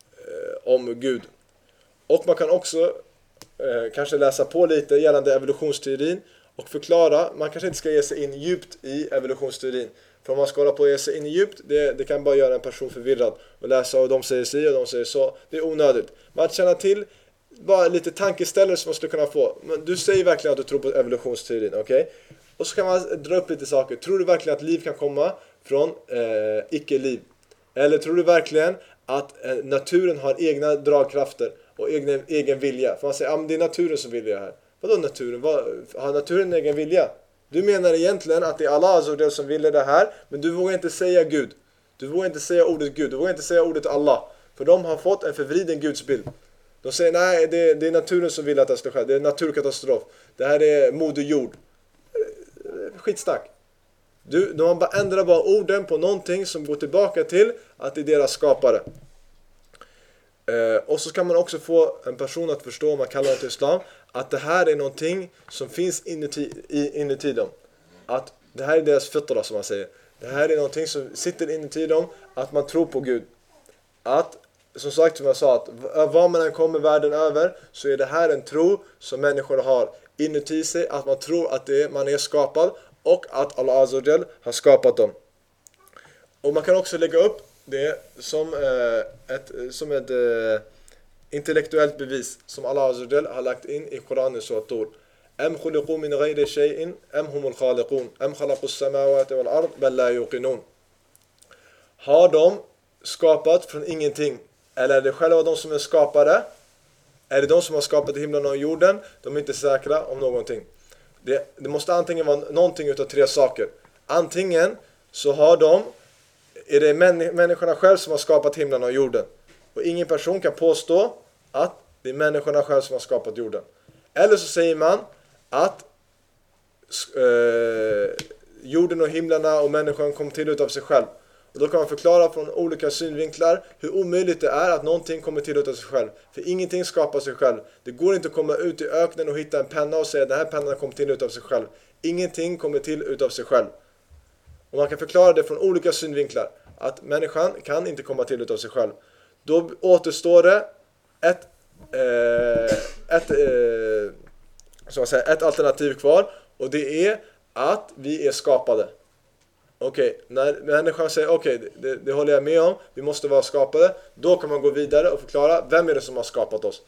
A: om Gud. Och man kan också Eh, kanske läsa på lite gällande evolutionsteorin och förklara, man kanske inte ska ge sig in djupt i evolutionsteorin, för om man ska hålla på att ge sig in djupt, det, det kan bara göra en person förvirrad och läsa och de säger si och de säger så, det är onödigt. Man känner till bara lite tankeställare som man skulle kunna få. Men du säger verkligen att du tror på evolutionsteorin, okej? Okay? Och så kan man dra upp lite saker. Tror du verkligen att liv kan komma från eh, icke-liv? Eller tror du verkligen att eh, naturen har egna dragkrafter och egen, egen vilja? För man säger, ja, men det är naturen som vill det här. Vadå naturen? Vad, har naturen en egen vilja? Du menar egentligen att det är Allah Azza wa Jal som vill det här, men du vågar inte säga Gud. Du vågar inte säga ordet Gud, du vågar inte säga ordet Allah. För de har fått en förvriden gudsbild. De säger, nej, det, det är naturen som vill att det ska ske. Det är naturkatastrof. Det här är moder jord. Skitsnack. Du, de har bara ändrat bara orden på någonting som går tillbaka till att det är deras skapare. Eh, och så kan man också få en person att förstå, om man kallar det till islam, att det här är någonting som finns inuti, i, inuti dem. Att det här är deras fitra, som man säger. Det här är någonting som sitter inuti dem, att man tror på Gud. Att, som sagt, som jag sa, att var man än kommer världen över, så är det här en tro som människor har inuti sig, att man tror att det är, man är skapad och att Allah Azza wa Jal har skapat dem. Och man kan också lägga upp det som eh, ett, som ett eh, intellektuellt bevis som Allah Azza wa Jal har lagt in i Koranen, så att Tur. Am khuliqu min ghayri shay'in am humul khaliqun am khalaqu as-samawati wal ard bal la yuqinun. Har de skapat från ingenting, eller är det själva de som är skapare? Är det de som har skapat himlen och jorden? De är inte säkra om någonting. Det, det måste antingen vara någonting utav tre saker. Antingen så har de, är det män, människorna själv som har skapat himlen och jorden. Och ingen person kan påstå att det är människorna själv som har skapat jorden. Eller så säger man att eh, jorden och himlarna och människan kom till utav sig själv. Och då kan man förklara från olika synvinklar hur omöjligt det är att någonting kommer till utav sig själv. För ingenting skapar sig själv. Det går inte att komma ut i öknen och hitta en penna och säga att den här pennan kommer till utav sig själv. Ingenting kommer till utav sig själv. Och man kan förklara det från olika synvinklar. Att människan kan inte komma till utav sig själv. Då återstår det ett, eh, ett, eh, så att säga, ett alternativ kvar. Och det är att vi är skapade. Okej, okay, när människan säger okej, okay, det, det håller jag med om, vi måste vara skapade, då kan man gå vidare och förklara vem är det som har skapat oss.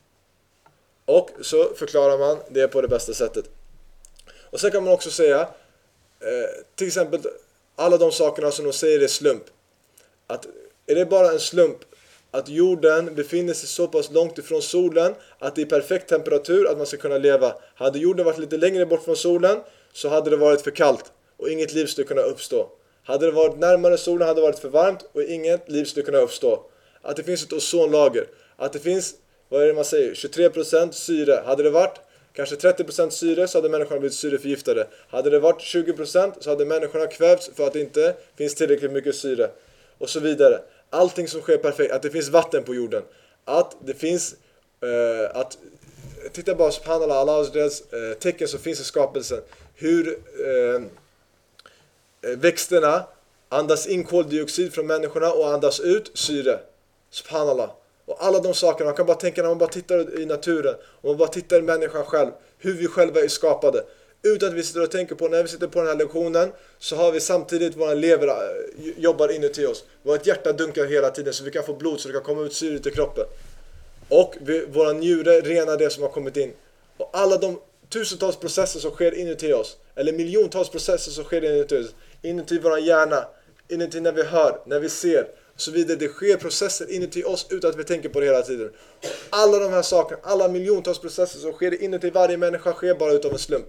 A: Och så förklarar man det på det bästa sättet. Och sen kan man också säga, eh, till exempel alla de sakerna som de säger är slump. Att är det bara en slump att jorden befinner sig så pass långt ifrån solen att det är perfekt temperatur att man ska kunna leva. Hade jorden varit lite längre bort från solen så hade det varit för kallt och inget liv skulle kunna uppstå. Hade det varit närmare solen hade det varit för varmt och inget liv skulle kunna uppstå. Att det finns ett ozonlager. Att det finns, vad är det man säger, tjugotre procent syre. Hade det varit kanske trettio procent syre så hade människorna blivit syreförgiftade. Hade det varit tjugo procent så hade människorna kvävts för att det inte finns tillräckligt mycket syre. Och så vidare. Allting som sker perfekt. Att det finns vatten på jorden. Att det finns, uh, att titta bara på alla Allahs uh, tecken som finns i skapelsen. Hur uh, växterna andas in koldioxid från människorna och andas ut syre. Subhanallah. Och alla de sakerna, man kan bara tänka när man bara tittar i naturen och man bara tittar i människan själv, hur vi själva är skapade. Utan att vi sitter och tänker på, när vi sitter på den här lektionen så har vi samtidigt våra lever jobbar inuti oss. Vårt hjärta dunkar hela tiden så vi kan få blod så det kan komma ut syre till kroppen. Och vi, våra njure renar det som har kommit in. Och alla de tusentals processer som sker inuti oss, eller miljontals processer som sker inuti oss, inuti vår hjärna, inuti när vi hör, när vi ser och så vidare. Det sker processer inuti oss utan att vi tänker på det hela tiden. Alla de här sakerna, alla miljontals processer som sker inuti varje människa sker bara utav en slump.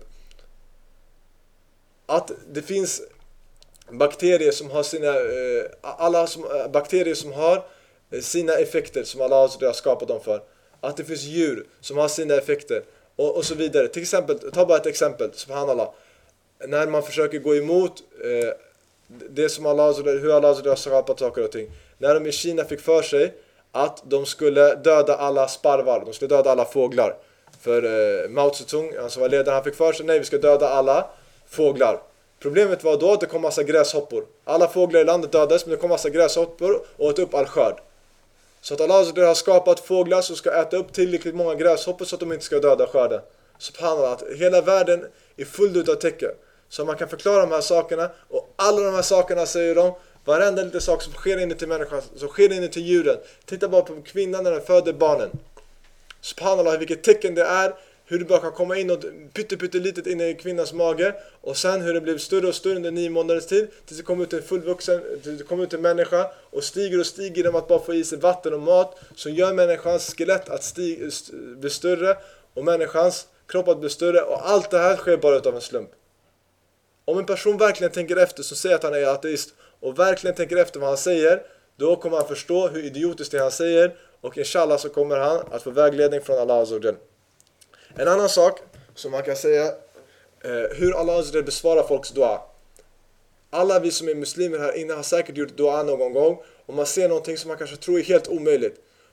A: Att det finns bakterier som har sina alla som, bakterier som har sina effekter som Allah har skapat dem för. Att det finns djur som har sina effekter och, och så vidare. Till exempel, ta bara ett exempel, subhanallah. När man försöker gå emot eh, det som Allah, hur Allah har skapat saker och ting. När de i Kina fick för sig att de skulle döda alla sparvar, de skulle döda alla fåglar. För eh, Mao Zedong, han som var ledare, han fick för sig, nej vi ska döda alla fåglar. Problemet var då att det kom massa gräshoppor. Alla fåglar i landet dödades, men det kom massa gräshoppor och åt upp all skörd. Så att Allah har skapat fåglar som ska äta upp tillräckligt många gräshoppor så att de inte ska döda skörden. Subhanallah, att hela världen är full av tecken. Så man kan förklara de här sakerna. Och alla de här sakerna säger de, varenda liten sak som sker inuti människan, som sker inuti djuren. Titta bara på kvinnan när den föder barnen. Subhanallah, vilket tecken det är. Hur det bara kan komma in något pytte, pytte litet in i kvinnans mage. Och sen hur det blir större och större under nio månaders tid. Tills det kommer ut en fullvuxen, tills det kommer ut en människa. Och stiger och stiger genom att bara få i sig vatten och mat. Som gör människans skelett att stiga, st- bli större. Och människans kropp att bli större. Och allt det här sker bara utav en slump. Om en person verkligen tänker efter, så säger att han är ateist. Och verkligen tänker efter vad han säger. Då kommer han förstå hur idiotiskt det han säger. Och inshallah så kommer han att få vägledning från Allah Azza wa Jal. En annan sak som man kan säga, eh, hur Allah Azza wa Jal besvarar folks dua. Alla vi som är muslimer här inne har säkert gjort dua någon gång. Och man ser någonting som man kanske tror är helt omöjligt.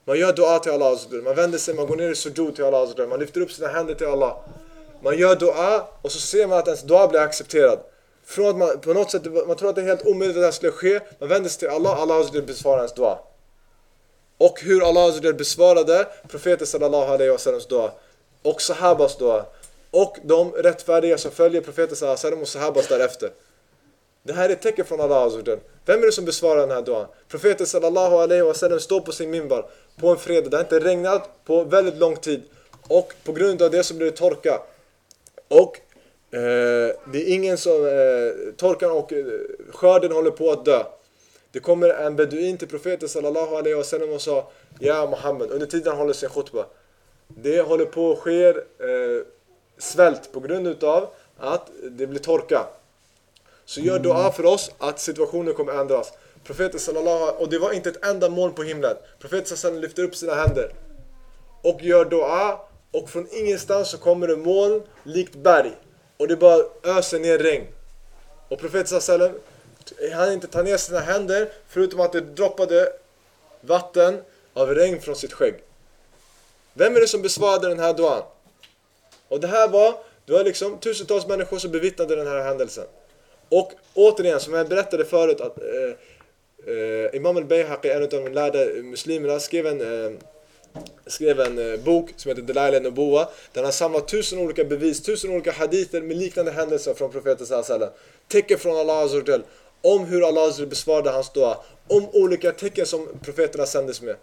A: Man gör dua till Allah. Man vänder sig, man går ner i sujud till Allah. Man lyfter upp sina händer till Allah. Man gör dua och så ser man att ens dua blir accepterad. Från att man på något sätt, man tror att det är helt omöjligt att det här skulle ske. Man vänder sig till Allah, Allah besvarar ens dua. Och hur Allah besvarade profeten sallallahu alaihi wasallams dua. Och sahabas dua. Och de rättfärdiga som följer profeten sallallahu alaihi wasallam och sahabas därefter. Det här är ett tecken från Allah. Vem är det som besvarar den här duan? Profeten sallallahu alaihi wasallam står på sin minbar på en fredag. Det har inte regnat på väldigt lång tid. Och på grund av det så blir det torka. Och eh, det är ingen som eh, torkan och eh, skörden håller på att dö. Det kommer en beduin till profeten sallallahu alaihi wasallam och sa: Ja Muhammed, under tiden han håller sin khutbah, det håller på att ske eh, svält på grund av att det blir torka. Så gör dua för oss att situationen kommer ändras. Profeten sallallahu, och det var inte ett enda moln på himlen. Profeten sallallahu lyfter upp sina händer och gör dua, och från ingenstans så kommer det moln likt berg och det bara öser ner regn. Och profeten sallallahu han inte tar ner sina händer förutom att det droppade vatten av regn från sitt skägg. Vem är det som besvarade den här duan? Och det här var, det var liksom tusentals människor som bevittnade den här händelsen. Och återigen, som jag berättade förut, att eh, eh, Imam al-Bayhaqi, en av de lärda muslimerna, skrev en, eh, skrev en eh, bok som heter Dalail an-Nubuwa, där han samlat tusen olika bevis, tusen olika hadither med liknande händelser från profeten sallallahu alaihi wasallam. Tecken från Allah azza wa jalla om hur Allah besvarade hans dua, om olika tecken som profeterna sändes med.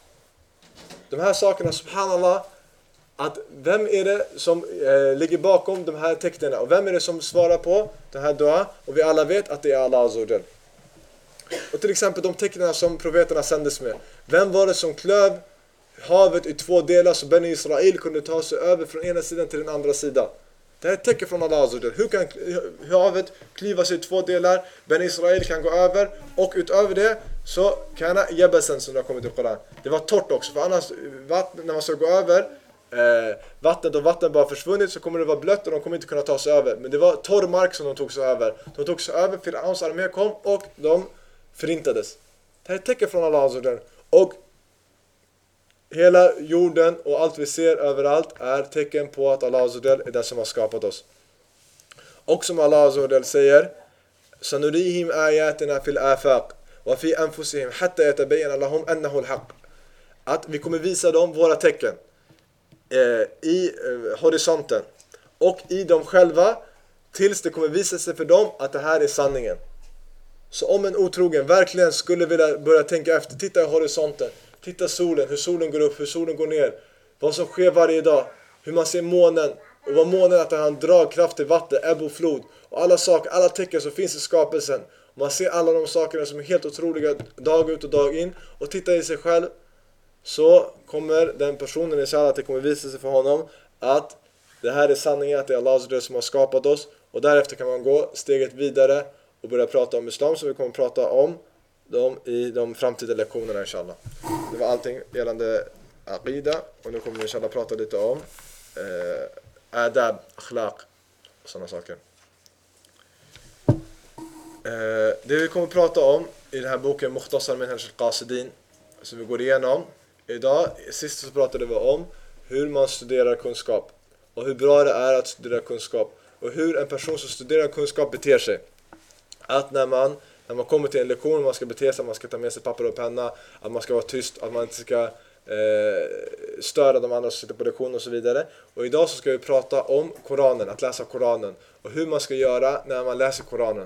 A: De här sakerna, subhanallah, att vem är det som eh, ligger bakom de här tecknen och vem är det som svarar på den här dua, och vi alla vet att det är Allah azza wa jalla. Och till exempel de tecknen som profeterna sändes med, vem var det som klöv havet i två delar så Ben Israel kunde ta sig över från ena sidan till den andra sidan? Det här är ett tecken från Allah azza wa jalla. Hur kan havet klyva sig i två delar? Ben Israel kan gå över, och utöver det så kan Jebasen, som det har kommit i Koran, det var torrt också, för annars vatten, när man ska gå över eh, vattnet och vatten bara försvunnit, så kommer det vara blött och de kommer inte kunna ta sig över. Men det var torr mark som de tog sig över. De tog sig över, Firaons armé kom och de förintades. Det här är ett tecken från Allah azza wa jalla. Och hela jorden och allt vi ser överallt är tecken på att Allah azza wa jalla är den som har skapat oss. Och som Allah azza wa jalla säger: Sanurihim ayatina fil afaq wa fi anfusihim hatta yatabayyana lahum annahu al-haq. Att vi kommer visa dem våra tecken eh, i eh, horisonten och i dem själva, tills det kommer visa sig för dem att det här är sanningen. Så om en otrogen verkligen skulle vilja börja tänka efter, titta i horisonten, titta solen, hur solen går upp, hur solen går ner, vad som sker varje dag, hur man ser månen, och vad månen att han drar kraft till vatten, ebb och flod, och alla saker, alla tecken som finns i skapelsen. Och man ser alla de sakerna som är helt otroliga dag ut och dag in, och titta i sig själv, så kommer den personen, inshallah, att det kommer visa sig för honom att det här är sanningen, att det är Allah som har skapat oss. Och därefter kan man gå steget vidare och börja prata om islam, som vi kommer prata om dem i de framtida lektionerna, inshallah. Det var allting gällande aqida, och nu kommer vi inshallah prata lite om eh, adab, akhlaq och sådana saker. Eh, det vi kommer prata om i den här boken Mukhtasar Minhaj al-Qasidin, som vi går igenom idag. Sist så pratade vi om hur man studerar kunskap och hur bra det är att studera kunskap, och hur en person som studerar kunskap beter sig. Att när man När man kommer till en lektion, man ska bete sig, man ska ta med sig papper och penna, att man ska vara tyst, att man inte ska eh, störa de andra som sitter på lektion och så vidare. Och idag så ska vi prata om Koranen, att läsa Koranen, och hur man ska göra när man läser Koranen.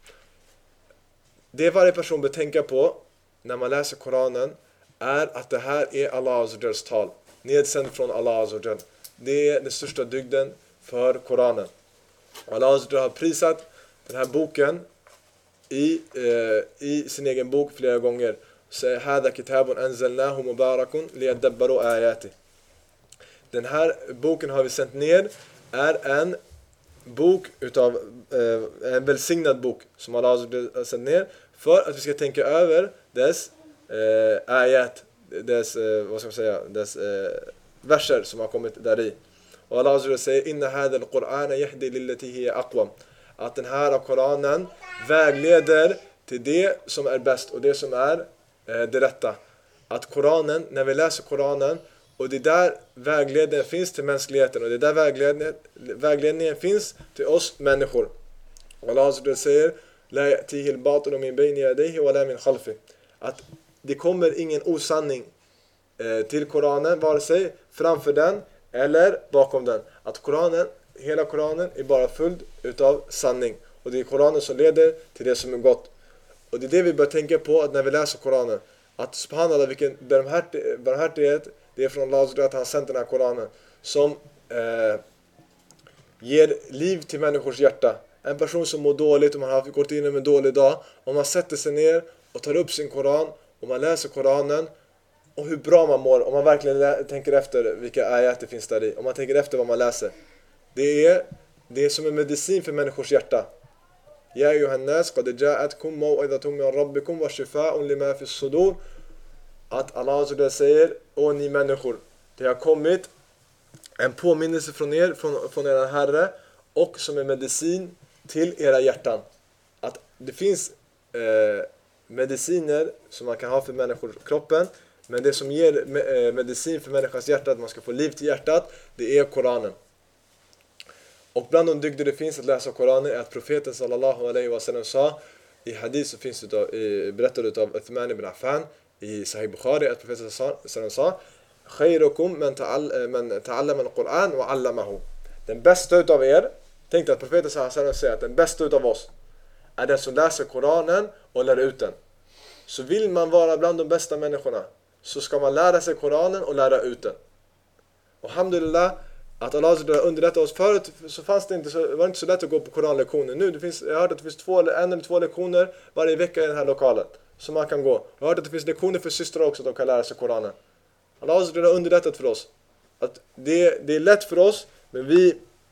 A: Det varje person bör tänka på när man läser Koranen är att det här är Allah azza wa jallas tal, nedsänd från Allah azza wa jalla. Det är den största dygden för Koranen. Allah azza wa jalla har prisat den här boken i eh, i sin egen bok flera gånger. Så hada kitabun anzalnahu mubarakun liyadabbaru ayati. Den här boken har vi sänt ner, är en bok utav eh, en välsignad bok som Allah har sänt ner för att vi ska tänka över dess eh, ayat, dess eh, vad ska man säga, dess eh, verser som har kommit där i. Och Allah säger: inna hada al-Qur'ana yahdi lillati hiya aqwam. Att den här Koranen vägleder till det som är bäst och det som är eh, det rätta. att Koranen, när vi läser Koranen, och det är där vägledningen finns till mänskligheten, och det är där vägledningen, vägledningen finns till oss människor. Allah säger la ya'tihi al-batilu min bayni yadayhi wa la min khalfi, att det kommer ingen osanning eh, till Koranen, vare sig framför den eller bakom den. Att Koranen, hela Koranen är bara full utav sanning, och det är Koranen som leder till det som är gott. Och det är det vi bör tänka på att när vi läser Koranen, att subhanallah, vilken barmhärtighet det är från Allah att han sänt den här Koranen som eh, ger liv till människors hjärta. En person som mår dåligt, om man har gått in i en dålig dag, om man sätter sig ner och tar upp sin Koran och man läser Koranen, och hur bra man mår om man verkligen lä- tänker efter vilka ayat det finns där i, om man tänker efter vad man läser. Det är, det är som en medicin för människors hjärta. Ya ayuhan nas qad ja'atkum maw'idhatun min rabbikum wa shifaa'un lima fi as-sudur. Att Allah säger: "Åh ni människor, det har kommit en påminnelse från er, från, från er Herre, och som en medicin till era hjärtan." Att det finns eh, mediciner som man kan ha för människor kroppen, men det som ger me- eh, medicin för människans hjärta, att man ska få liv till hjärtat, det är Koranen. Och bland de dygder det finns att läsa Koranen är att profeten sallallahu alaihi wasallam sa i hadith, så finns det utav, i, berättad av Uthman ibn Affan i Sahih Bukhari, att profeten sallallahu sa: "Khairukum man ta'al man ta'allama al-Quran wa 'allamahu." Den bästa utav er, tänkte att profeten sallallahu säger att den bästa utav oss är den som läser Koranen och lär ut den. Så vill man vara bland de bästa människorna, så ska man lära sig Koranen och lära ut den. Och alhamdulillah, att Allah underrättar oss. Förut så fanns det inte så, var det inte så lätt att gå på koranlektioner. Nu det finns, jag har hört att det finns två, en eller två lektioner varje vecka i den här lokalen som man kan gå. Jag har hört att det finns lektioner för systrar också, att de kan lära sig Koranen. Allah har underrättat för oss att det, det är lätt för oss, men vi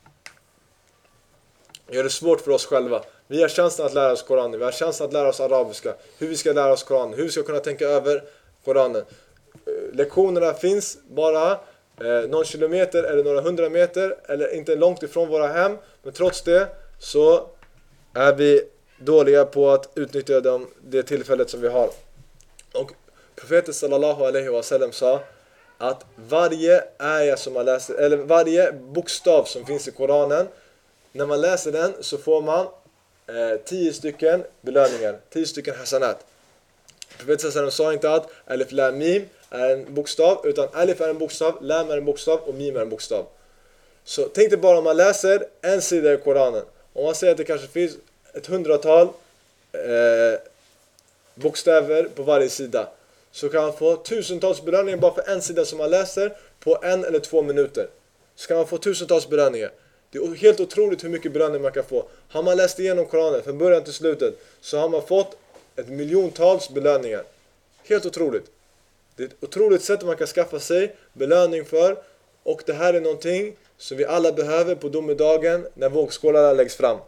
A: gör det svårt för oss själva. Vi har chansen att lära oss Koranen, vi har chansen att lära oss arabiska, hur vi ska lära oss Koranen, hur vi ska kunna tänka över Koranen. Lektionerna finns bara Eh, någon kilometer eller några hundra meter, eller inte långt ifrån våra hem, men trots det så är vi dåliga på att utnyttja dem, det tillfället som vi har. Och profeten sallallahu alaihi wasallam sa att varje ayah som man läser, eller varje bokstav som finns i Koranen, när man läser den så får man eh, tio stycken belöningar, tio stycken hasanat. Profeten sallallahu alaihi wasallam sa inte att alif lam mim är en bokstav, utan alif är en bokstav, lam är en bokstav och mim är en bokstav. Så tänk dig bara om man läser en sida i Koranen, om man säger att det kanske finns ett hundratal eh, bokstäver på varje sida, så kan man få tusentals belöningar bara för en sida som man läser på en eller två minuter. Så kan man få tusentals belöningar. Det är helt otroligt hur mycket belöningar man kan få. Har man läst igenom Koranen från början till slutet, så har man fått ett miljontals belöningar. Helt otroligt. Det är ett otroligt sätt man kan skaffa sig belöning för, och det här är någonting som vi alla behöver på domedagen när vågskålarna läggs fram.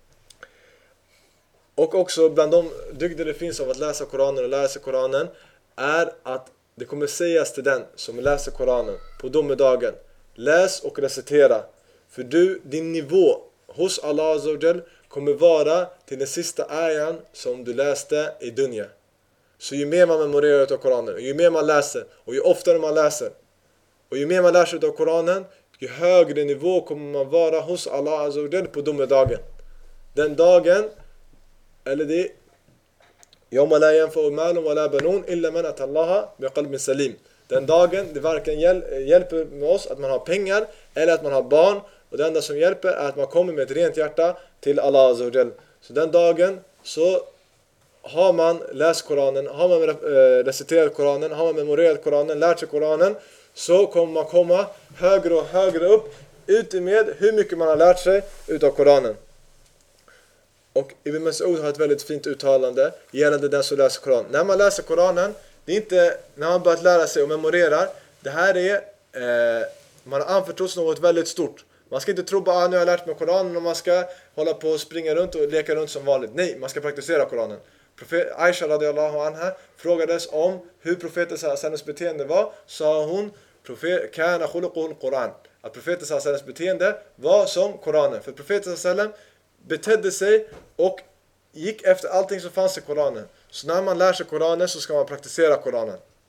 A: Och också bland de dygder det finns av att läsa Koranen och lära sig Koranen är att det kommer sägas till den som läser Koranen på domedagen: läs och recitera, för du, din nivå hos Allah Azza wa Jal kommer vara till den sista ayan som du läste i dunya. Så ju mer man memorerar av Koranen, och ju mer man läser, och ju oftare man läser, och ju mer man lär sig av Koranen, ju högre nivå kommer man vara hos Allah Azza wa Jal på domedagen. Den dagen, eller det yawma la yanfa'u malun wa la banun illa man ata Allaha biqalbin salim. Den dagen det varken hjäl- hjälper med oss att man har pengar eller att man har barn, och det enda som hjälper är att man kommer med ett rent hjärta till Allah Azza wa Jal. Så den dagen så har man läst Koranen, har man reciterat Koranen, har man memorerat Koranen, lärt sig Koranen, så kommer man komma högre och högre upp, ut med hur mycket man har lärt sig utav Koranen. Och Ibn Mas'ud har ett väldigt fint uttalande gällande den som läser Koranen. När man läser Koranen, det är inte när man börjat lära sig och memorerar, det här är eh, man har anförtrott något väldigt stort. Man ska inte tro bara ah, nu har jag lärt mig Koranen och man ska hålla på och springa runt och leka runt som vanligt. Nej, man ska praktisera Koranen. Profet Aisha radiyallahu anha frågades om hur profeten sallallahu beteende var, sa hon profet kana khuluquhul Quran, att profeten sallallahu beteende var som Koranen, för profeten sallallahu betedde sig och gick efter allting som fanns i Koranen. Så när man lär sig Koranen så ska man praktisera Koranen.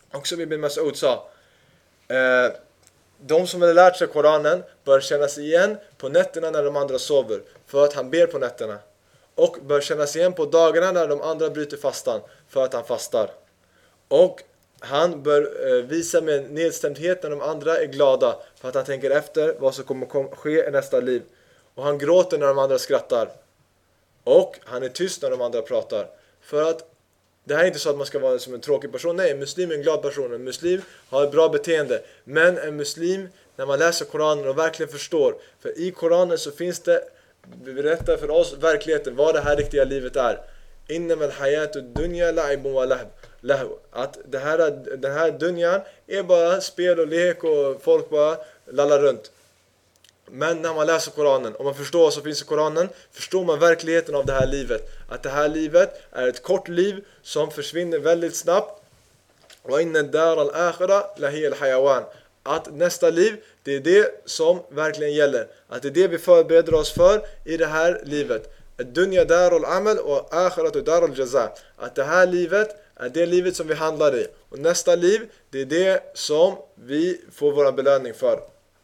A: Och som Ibn Mas'ud sa, eh, de som hade lärt sig Koranen bör kännas igen på nätterna när de andra sover, för att han ber på nätterna. Och bör kännas igen på dagarna när de andra bryter fastan, för att han fastar. Och han bör eh, visa med nedstämdhet när de andra är glada, för att han tänker efter vad som kommer kom- ske i nästa liv. Och han gråter när de andra skrattar. Och han är tyst när de andra pratar. För att det här är inte så att man ska vara som en tråkig person. Nej, en muslim är en glad person. En muslim har ett bra beteende. Men en muslim, när man läser Koranen och verkligen förstår. För i Koranen så finns det, berättar för oss verkligheten, vad det här riktiga livet är. Innamal hayatu dunya la'ibun wa lahw. Att det här, den här dunjan är bara spel och lek och folk bara lallar runt. Men när man läser Koranen, om man förstår vad som finns i Koranen, förstår man verkligheten av det här livet. Att det här livet är ett kort liv som försvinner väldigt snabbt. Och inna dar al-akhira lahi al-hayawan. Att nästa liv, det är det som verkligen gäller. Att det är det vi förbereder oss för i det här livet. Ad-dunya dar al-amal och akhiratu dar al-jaza. Att det här livet är det livet som vi handlar i. Och nästa liv, det är det som vi får vår belöning för.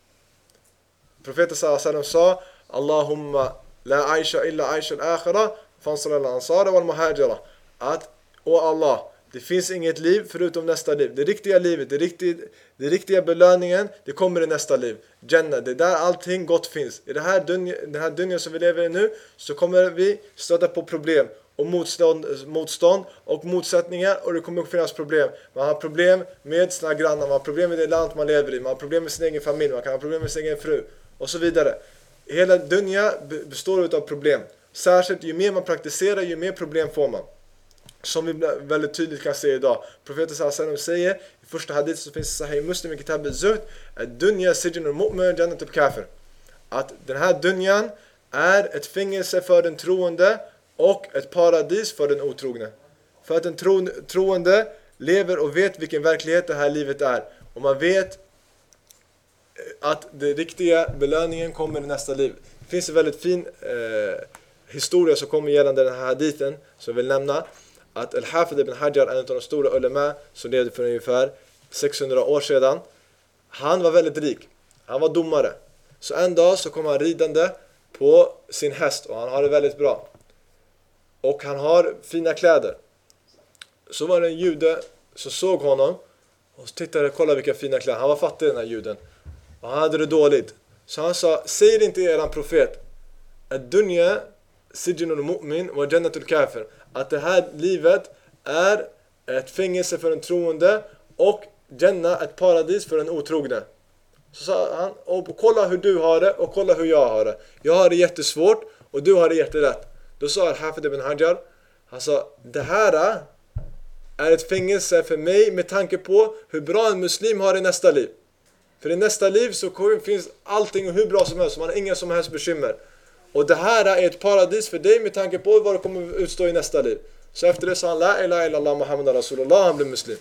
A: Profeten sallallahu alaihi wasallam sa: Allahumma la aisha illa aisha al-akhirah fansal al-ansara wal muhajira. Att, åh Allah, det finns inget liv förutom nästa liv. Det riktiga livet, det riktiga, det riktiga belöningen, det kommer i nästa liv. Jannah, det är där allting gott finns. I det här dunja, den här dunjan som vi lever i nu, så kommer vi stöta på problem och motstånd, motstånd och motsättningar, och det kommer att finnas problem. Man har problem med sina grannar, man har problem med det land man lever i, man har problem med sin egen familj, man kan ha problem med sin egen fru och så vidare. Hela dunja består av problem. Särskilt ju mer man praktiserar, ju mer problem får man. Som vi väldigt tydligt kan se idag. Profeten sallallahu alaihi wasallam säger i första hadith som finns i Sahih Muslim i kitab al-Zuhd, ad-dunya sijnul mu'min jannatul kafir. Att den här dunjan är ett fängelse för den troende och ett paradis för den otrogne. För att den tro, troende lever och vet vilken verklighet det här livet är. Och man vet att det riktiga belöningen kommer i nästa liv. Det finns en väldigt fin eh, historia som kommer gällande den här hadithen som jag vill nämna. Att Al-Hafid ibn Hajar, en av de stora ulema som levde för ungefär sexhundra år sedan, han var väldigt rik. Han var domare. Så en dag så kom han ridande på sin häst och han har det väldigt bra. Och han har fina kläder. Så var det en jude som såg honom och tittade, kolla vilka fina kläder. Han var fattig, den här juden. Och han hade det dåligt. Så han sa: säg inte eran profet ad-dunya sijnul mu'min wa jannatul kafir. Att det här livet är ett fängelse för en troende och Jannah ett paradis för en otrogne. Så sa han: och kolla hur du har det och kolla hur jag har det. Jag har det jättesvårt och du har det jättelätt. Då sa Al-Hafid ibn Hajar, han sa: det här är ett fängelse för mig med tanke på hur bra en muslim har i nästa liv. För i nästa liv så finns allting hur bra som helst, så man har inga som helst bekymmer. Och det här är ett paradis för dig med tanke på vad det kommer utstå i nästa liv. Så efter det sa han: la ilaha illallah Muhammad Rasulullah, han blev muslim.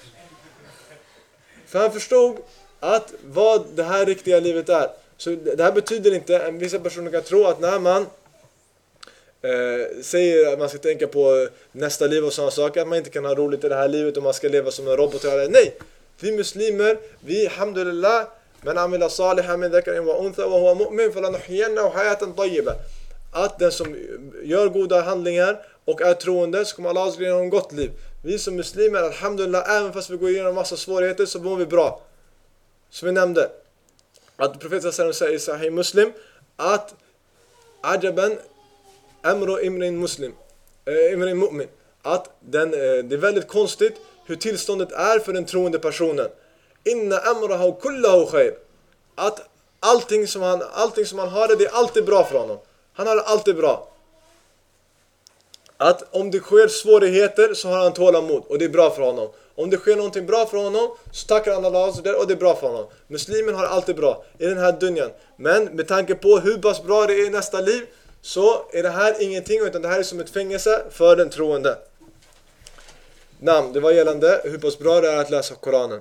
A: För han förstod att vad det här riktiga livet är. Så det här betyder inte, en vissa personer kan tro att när man eh, säger att man ska tänka på nästa liv och sådana saker, att man inte kan ha roligt i det här livet och man ska leva som en robot. Nej, vi muslimer, vi, alhamdulillah, men amila salihan min dhakarin wa untha wa huwa mu'min falanuhyiyannahu hayatan tayyiba. Att den som gör goda handlingar och är troende, så kommer Allah ge honom ett gott liv. Vi som muslimer, alhamdulillah, även fast vi går igenom massa svårigheter, så mår vi bra. Som vi nämnde, att profeten sallallahu säger i Sahih Muslim att ajaban amru imrin muslim eh, imrin mu'min. Att den, eh, det är väldigt konstigt hur tillståndet är för den troende personen. Inna amrahu kullahu khair. Att allting som han allting som han har, det är alltid bra för honom. Han har det alltid bra. Att om det sker svårigheter så har han tålamod och det är bra för honom. Om det sker någonting bra för honom så tackar han Allah och det är bra för honom. Muslimen har det alltid bra i den här dunjan. Men med tanke på hur pass bra det är i nästa liv, så är det här ingenting, utan det här är som ett fängelse för den troende. Namn, det var gällande hur pass bra det är att läsa Koranen.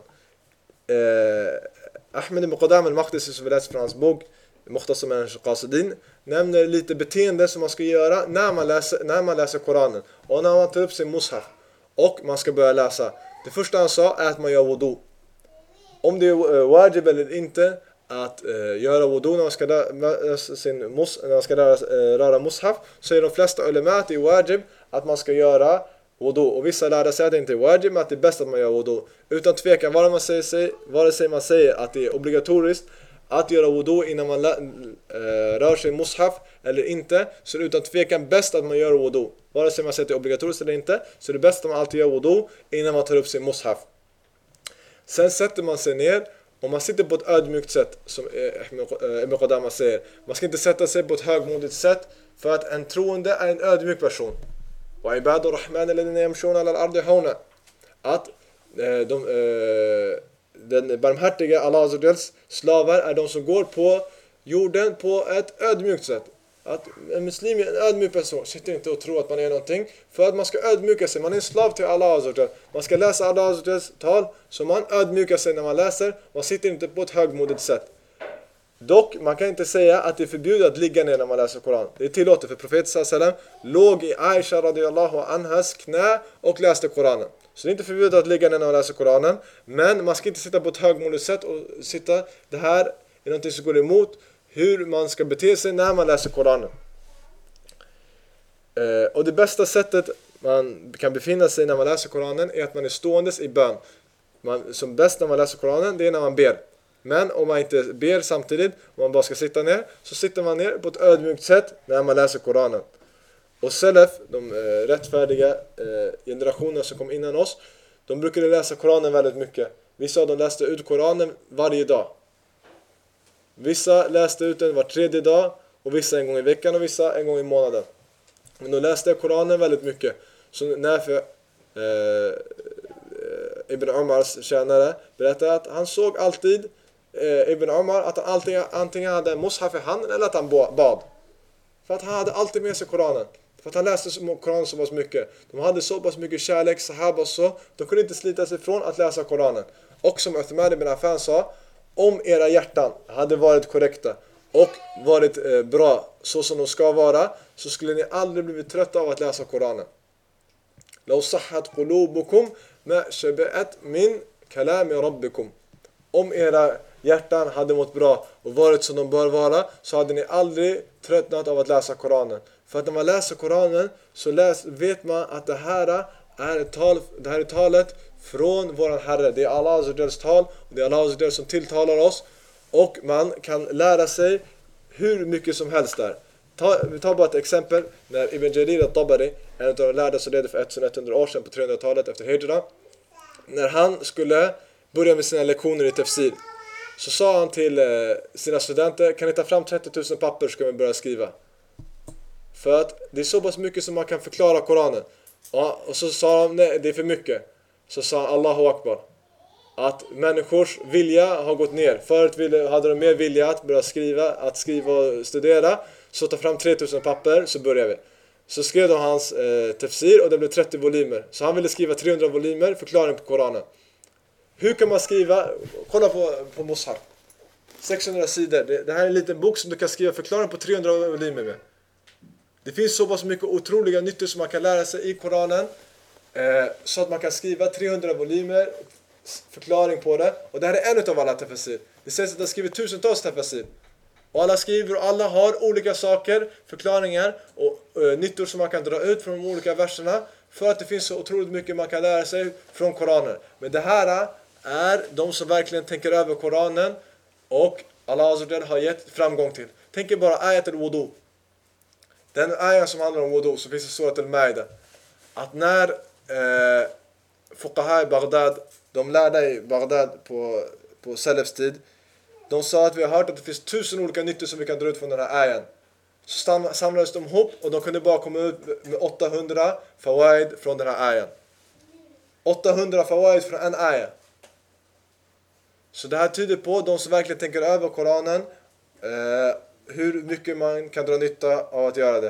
A: Eh, Ahmed ibn Qudam al-Maqdisi, som vi läser från hans bok Mukhtasar min al-Qasidin, nämner lite beteende som man ska göra när man läser, när man läser Koranen och när man tar upp sin mushaf och man ska börja läsa. Det första han sa är att man gör wudu. Om det är uh, wajib eller inte att uh, göra wudu när man ska, röra, sin mus, när man ska röra, uh, röra mushaf, så är de flesta ulema att det är wajib att man ska göra wudu. Och vissa lärare säger att det inte är wajib, men att det är bäst att man gör wudu. Utan tvekan, vare man säger, sig, vare sig man säger att det är obligatoriskt att göra wudu innan man uh, rör sig mushaf eller inte, så är det utan tvekan bäst att man gör wudu. Vare sig man säger att det är obligatoriskt eller inte, så är det bäst att man alltid gör wudu innan man tar upp sin mushaf. Sen sätter man sig ner och man sitter på ett ödmjukt sätt, som Ibn Qudama säger. Man ska inte sätta sig på ett högmodigt sätt, för att en troende är en ödmjuk person. Wa ibadur rahman alladhina yamshuna ala al-ardi hawna. Att de, den barmhärtiga Allahs slavar är de som går på jorden på ett ödmjukt sätt. Att en muslim är en ödmjuk person, sitter inte och tror att man är någonting, för att man ska ödmjuka sig. Man är en slav till Allah. Man ska läsa Allahs tal, så man ödmjukar sig när man läser. Man sitter inte på ett högmodigt sätt. Dock, man kan inte säga att det är förbjudet att ligga ner när man läser Koran. Det är tillåtet, för profeten sallallahu alaihi wasallam låg i Aisha radiyallahu anhas knä och läste Koranen. Så det är inte förbjudet att ligga ner när man läser Koranen, men man ska inte sitta på ett högmodigt sätt och sitta. Det här är någonting som går emot hur man ska bete sig när man läser Koranen. Eh, och det bästa sättet man kan befinna sig när man läser Koranen är att man är ståendes i bön. Man, som bäst när man läser Koranen, det är när man ber. Men om man inte ber samtidigt, om man bara ska sitta ner, så sitter man ner på ett ödmjukt sätt när man läser Koranen. Och Salaf, de eh, rättfärdiga eh, generationerna som kom innan oss, de brukade läsa Koranen väldigt mycket. Vissa av dem läste ut Koranen varje dag. Vissa läste ut den var tredje dag, och vissa en gång i veckan, och vissa en gång i månaden. Men de läste Koranen väldigt mycket. Så när för, eh, Ibn Umars tjänare berättade att han såg alltid eh, Ibn Umar att han alltid, antingen hade en mushaf i handen eller att han bad. För att han hade alltid med sig Koranen. För att han läste Koranen så pass mycket. De hade så pass mycket kärlek, sahaba och så. De kunde inte slita sig från att läsa Koranen. Och som Uthman ibn Affan sa, om era hjärtan hade varit korrekta och varit eh, bra så som de ska vara, så skulle ni aldrig blivit trötta av att läsa Koranen. Law sahhat qulubukum ma shabat min kalami rabbikum. Om era hjärtan hade mått bra och varit som de bör vara, så hade ni aldrig tröttnat av att läsa Koranen. För att när man läser Koranen så läs, vet man att det här är ett tal, det här är talet från våran Herre. Det är Allahs tal, och det är Allahs som tilltalar oss, och man kan lära sig hur mycket som helst där. Ta, vi tar bara ett exempel. När Ibn Jarir al-Tabari, en av de lärda som levde för etthundra år sedan på trehundratalet efter Hijra, när han skulle börja med sina lektioner i tafsir, så sa han till eh, sina studenter: kan ni ta fram trettio tusen papper så ska vi börja skriva. För att det är så pass mycket som man kan förklara Koranen. Ja, och så sa han: nej, det är för mycket. Så sa han Allahu Akbar. Att människors vilja har gått ner. Förut hade de mer vilja att börja skriva, att skriva och studera. Så ta fram tre tusen papper så börjar vi. Så skrev de hans eh, tafsir, och det blev trettio volymer. Så han ville skriva trehundra volymer förklaring på Koranen. Hur kan man skriva? Kolla på, på Mushaf. sexhundra sidor. Det, det här är en liten bok som du kan skriva förklaring på trehundra volymer med. Det finns så pass mycket otroliga nyttor som man kan lära sig i Koranen. Eh, så att man kan skriva trehundra volymer förklaring på det. Och det här är en av alla tafsir. Det sägs att det har skrivit tusentals tafsir. Och alla skriver, och alla har olika saker, förklaringar och uh, nyttor som man kan dra ut från de olika verserna. För att det finns så otroligt mycket man kan lära sig från Koranen. Men det här är de som verkligen tänker över Koranen, och Allah Azza wa Jalla har gett framgång till. Tänk er bara ayat al-wudu. Den ayan som handlar om wudu, så finns det surat al-Maida. Att när eh, fuqaha i Bagdad, de lärda i Bagdad på, på Salafs tid, de sa att vi har hört att det finns tusen olika nyttor som vi kan dra ut från den här ayan. Så samlades de ihop, och de kunde bara komma ut med åttahundra fawaid från den här ayan. åttahundra fawaid från en aya. Så det här tyder på de som verkligen tänker över Koranen, eh, hur mycket man kan dra nytta av att göra det.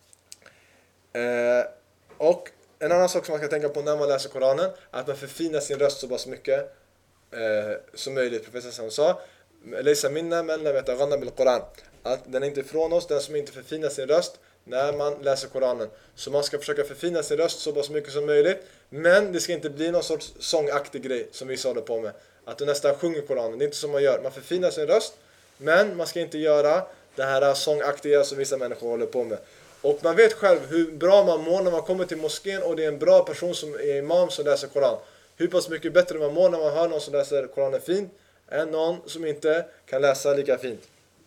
A: Eh, och en annan sak som man ska tänka på när man läser Koranen är att man förfinar sin röst så pass mycket eh, som möjligt. Professorn sa: Laysa minna man lam yataghanna bil Quran. Att den är inte från oss, den som inte förfinar sin röst när man läser Koranen. Så man ska försöka förfina sin röst så pass mycket som möjligt. Men det ska inte bli någon sorts sångaktig grej som vi håller på med. Att du nästan sjunger Koranen. Det är inte så man gör. Man förfinar sin röst. Men man ska inte göra det här sångaktiga som vissa människor håller på med. Och man vet själv hur bra man mår när man kommer till moskén och det är en bra person som är imam som läser Koran. Hur pass mycket bättre man mår när man hör någon som läser Koranen fint än någon som inte kan läsa lika fint.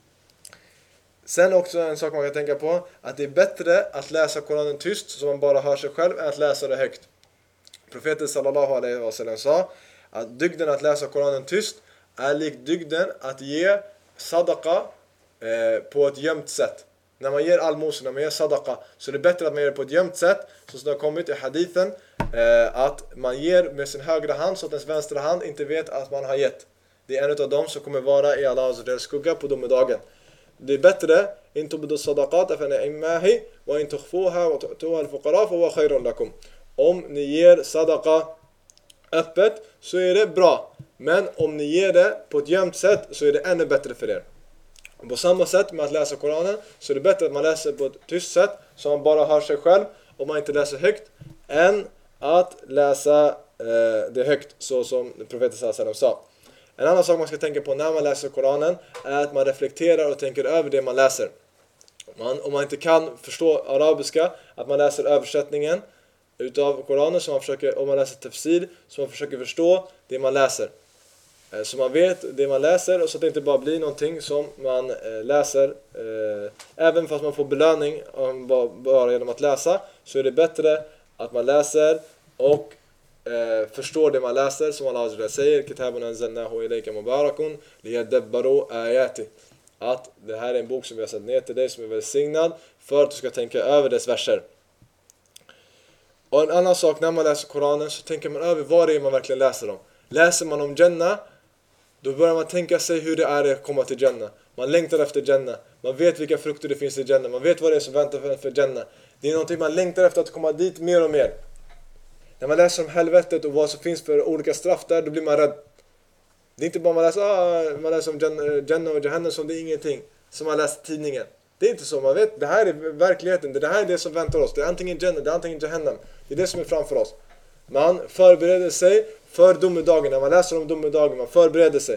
A: Sen också en sak man kan tänka på, att det är bättre att läsa Koranen tyst så man bara hör sig själv än att läsa det högt. Profeten sallallahu alaihi wasallam sa att dygden att läsa Koranen tyst är lik dygden att ge sadaqa eh, på ett gömt sätt. När man ger allmosor, när man ger sadaqa, så är det bättre att man ger det på ett gömt sätt. Så som det har kommit i hadithen eh, att man ger med sin högra hand så att ens vänstra hand inte vet att man har gett. Det är en av dem som kommer vara i Allahs skugga på domedagen. Det är bättre in tubdu sadaqat fa ni'mahi wa in tukhfuha wa tu'tuha al-fuqara fa huwa khairun lakum. Om ni ger sadaqa öppet så är det bra. Men om ni ger det på ett gömt sätt så är det ännu bättre för er. Och på samma sätt med att läsa Koranen så är det bättre att man läser på ett tyst sätt så man bara hör sig själv och man inte läser högt än att läsa eh, det högt så som profeten sallallahu alaihi wasallam sa. En annan sak man ska tänka på när man läser Koranen är att man reflekterar och tänker över det man läser. Man, om man inte kan förstå arabiska, att man läser översättningen utav Koranen, så man försöker, om man läser tafsir, så man försöker förstå det man läser. Så man vet det man läser och så att det inte bara blir någonting som man eh, läser. Eh, även fast man får belöning om, bara, bara genom att läsa, så är det bättre att man läser och eh, förstår det man läser, som Allah säger, kitabun anzalnahu ilayka mubarakun liyadabbaru ayati. Att det här är en bok som vi har satt ner till dig som är välsignad för att du ska tänka över dess verser. Och en annan sak, när man läser Koranen så tänker man över vad det är man verkligen läser om. Läser man om Jannah, då börjar man tänka sig hur det är att komma till Jannah. Man längtar efter Jannah. Man vet vilka frukter det finns i Jannah. Man vet vad det är som väntar för, för Jannah. Det är någonting man längtar efter att komma dit mer och mer. När man läser om helvetet och vad som finns för olika straff där, då blir man rädd. Det är inte bara man läser, ah, man läser om Jannah och Jahannam som det är ingenting. Som man läser i tidningen. Det är inte så, man vet, det här är verkligheten. Det här är det som väntar oss. Det är antingen Jannah, det är antingen Jahannam. Det är det som är framför oss. Man förbereder sig för domedagen. När man läser om domedagen, man förbereder sig.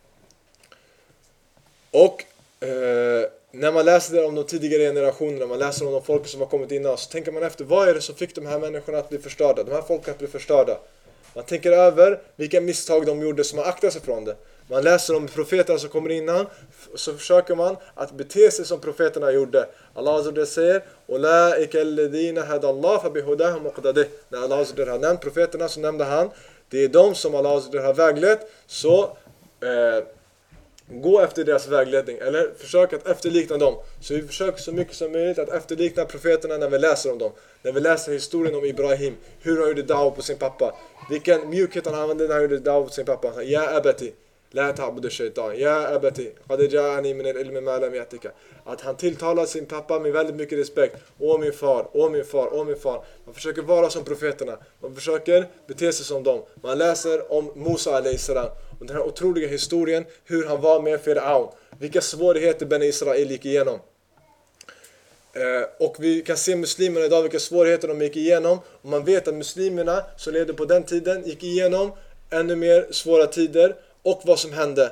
A: Och eh, när man läser om de tidigare generationerna, man läser om de folk som har kommit innan, så tänker man efter, vad är det som fick de här människorna att bli förstörda? De här folken att bli förstörda. Man tänker över vilka misstag de gjorde som har aktat sig från det. Man läser om profeterna som kommer innan, så försöker man att bete sig som profeterna gjorde. Allah Azza wa Jalla säger: "Ulaika alladhina hadallahu fabihudahum muqtadih." När Allah Azza wa Jalla har nämnt profeterna så nämnde han, det är de som Allah Azza wa Jalla har väglett, så eh, gå efter deras vägledning, eller försök att efterlikna dem. Så vi försöker så mycket som möjligt att efterlikna profeterna när vi läser om dem. När vi läser historien om Ibrahim, hur han gjorde dawa på sin pappa, vilken mjukhet han använde när han gjorde dawa på sin pappa. Han sa: "Ja abati, la ta'budu shaytan. Ja abati, qad ja'ani min al-ilmi ma lam ya'tika." Att han tilltalar sin pappa med väldigt mycket respekt. Åh min far, åh min far, åh min far. Man försöker vara som profeterna. Man försöker bete sig som dem. Man läser om Musa alayhi salam och den här otroliga historien, hur han var med Firaun. Vilka svårigheter Ben Israel gick igenom. Eh, och vi kan se muslimerna idag, vilka svårigheter de gick igenom. Och man vet att muslimerna som levde på den tiden gick igenom ännu mer svåra tider. Och vad som hände.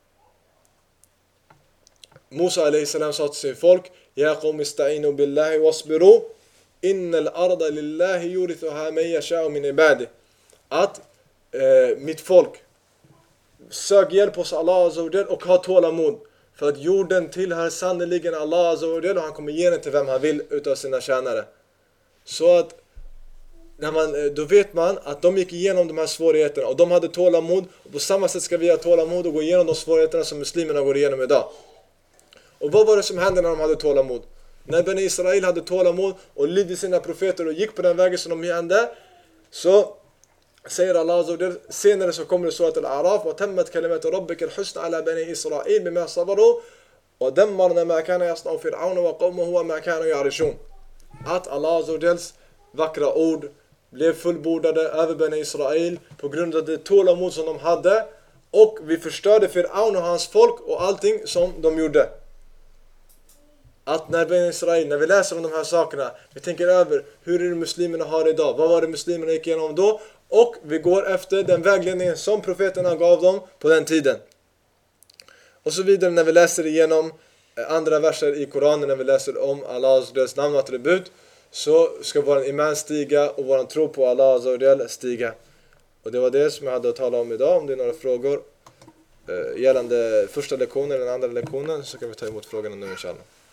A: Musa alayhi salam sa till sin folk: "Ya qawm ista'inu billahi wasbiru innal arda lillahi yurithuha man yasha'u min ibadi." Att eh, mitt folk, sök hjälp hos Allah Azza wa Jalla och ha tålamod, för att jorden tillhör sannoliken Allah Azza wa Jalla och han kommer ge den till vem han vill utav sina tjänare. Så att när man, då vet man att de gick igenom de här svårigheterna och de hade tålamod, och på samma sätt ska vi ha tålamod och gå igenom de svårigheterna som muslimerna går igenom idag. Och vad var det som hände när de hade tålamod? När Ben Israel hade tålamod och lydde sina profeter och gick på den vägen som de hände, så säger Allah Azza wa Jalla, senare så kommer det så att al-A'raf wa tammat kalimatu rabbika al-husna ala bani Israel bima sabaru wa dammarna ma kana yasna'u fir'aun wa qawmuhu wa ma kanu ya'rishun. Att Allah Azza wa Jallas vackra ord blev fullbordade över Ben Israel på grund av det tålamod som de hade, och vi förstörde Firaun och hans folk och allting som de gjorde. att när Ben Israel, när vi läser om de här sakerna, vi tänker över hur är det muslimerna har det idag, vad var det muslimerna gick igenom då, och vi går efter den vägledningen som profeterna gav dem på den tiden. Och så vidare när vi läser igenom andra verser i Koranen, när vi läser om Allahs deras namn och attribut, så ska vår iman stiga och vår tro på Allah stiga. Och det var det som jag hade att tala om idag. Om det är några frågor gällande första lektionen eller den andra lektionen, så kan vi ta emot frågorna nu inshallah.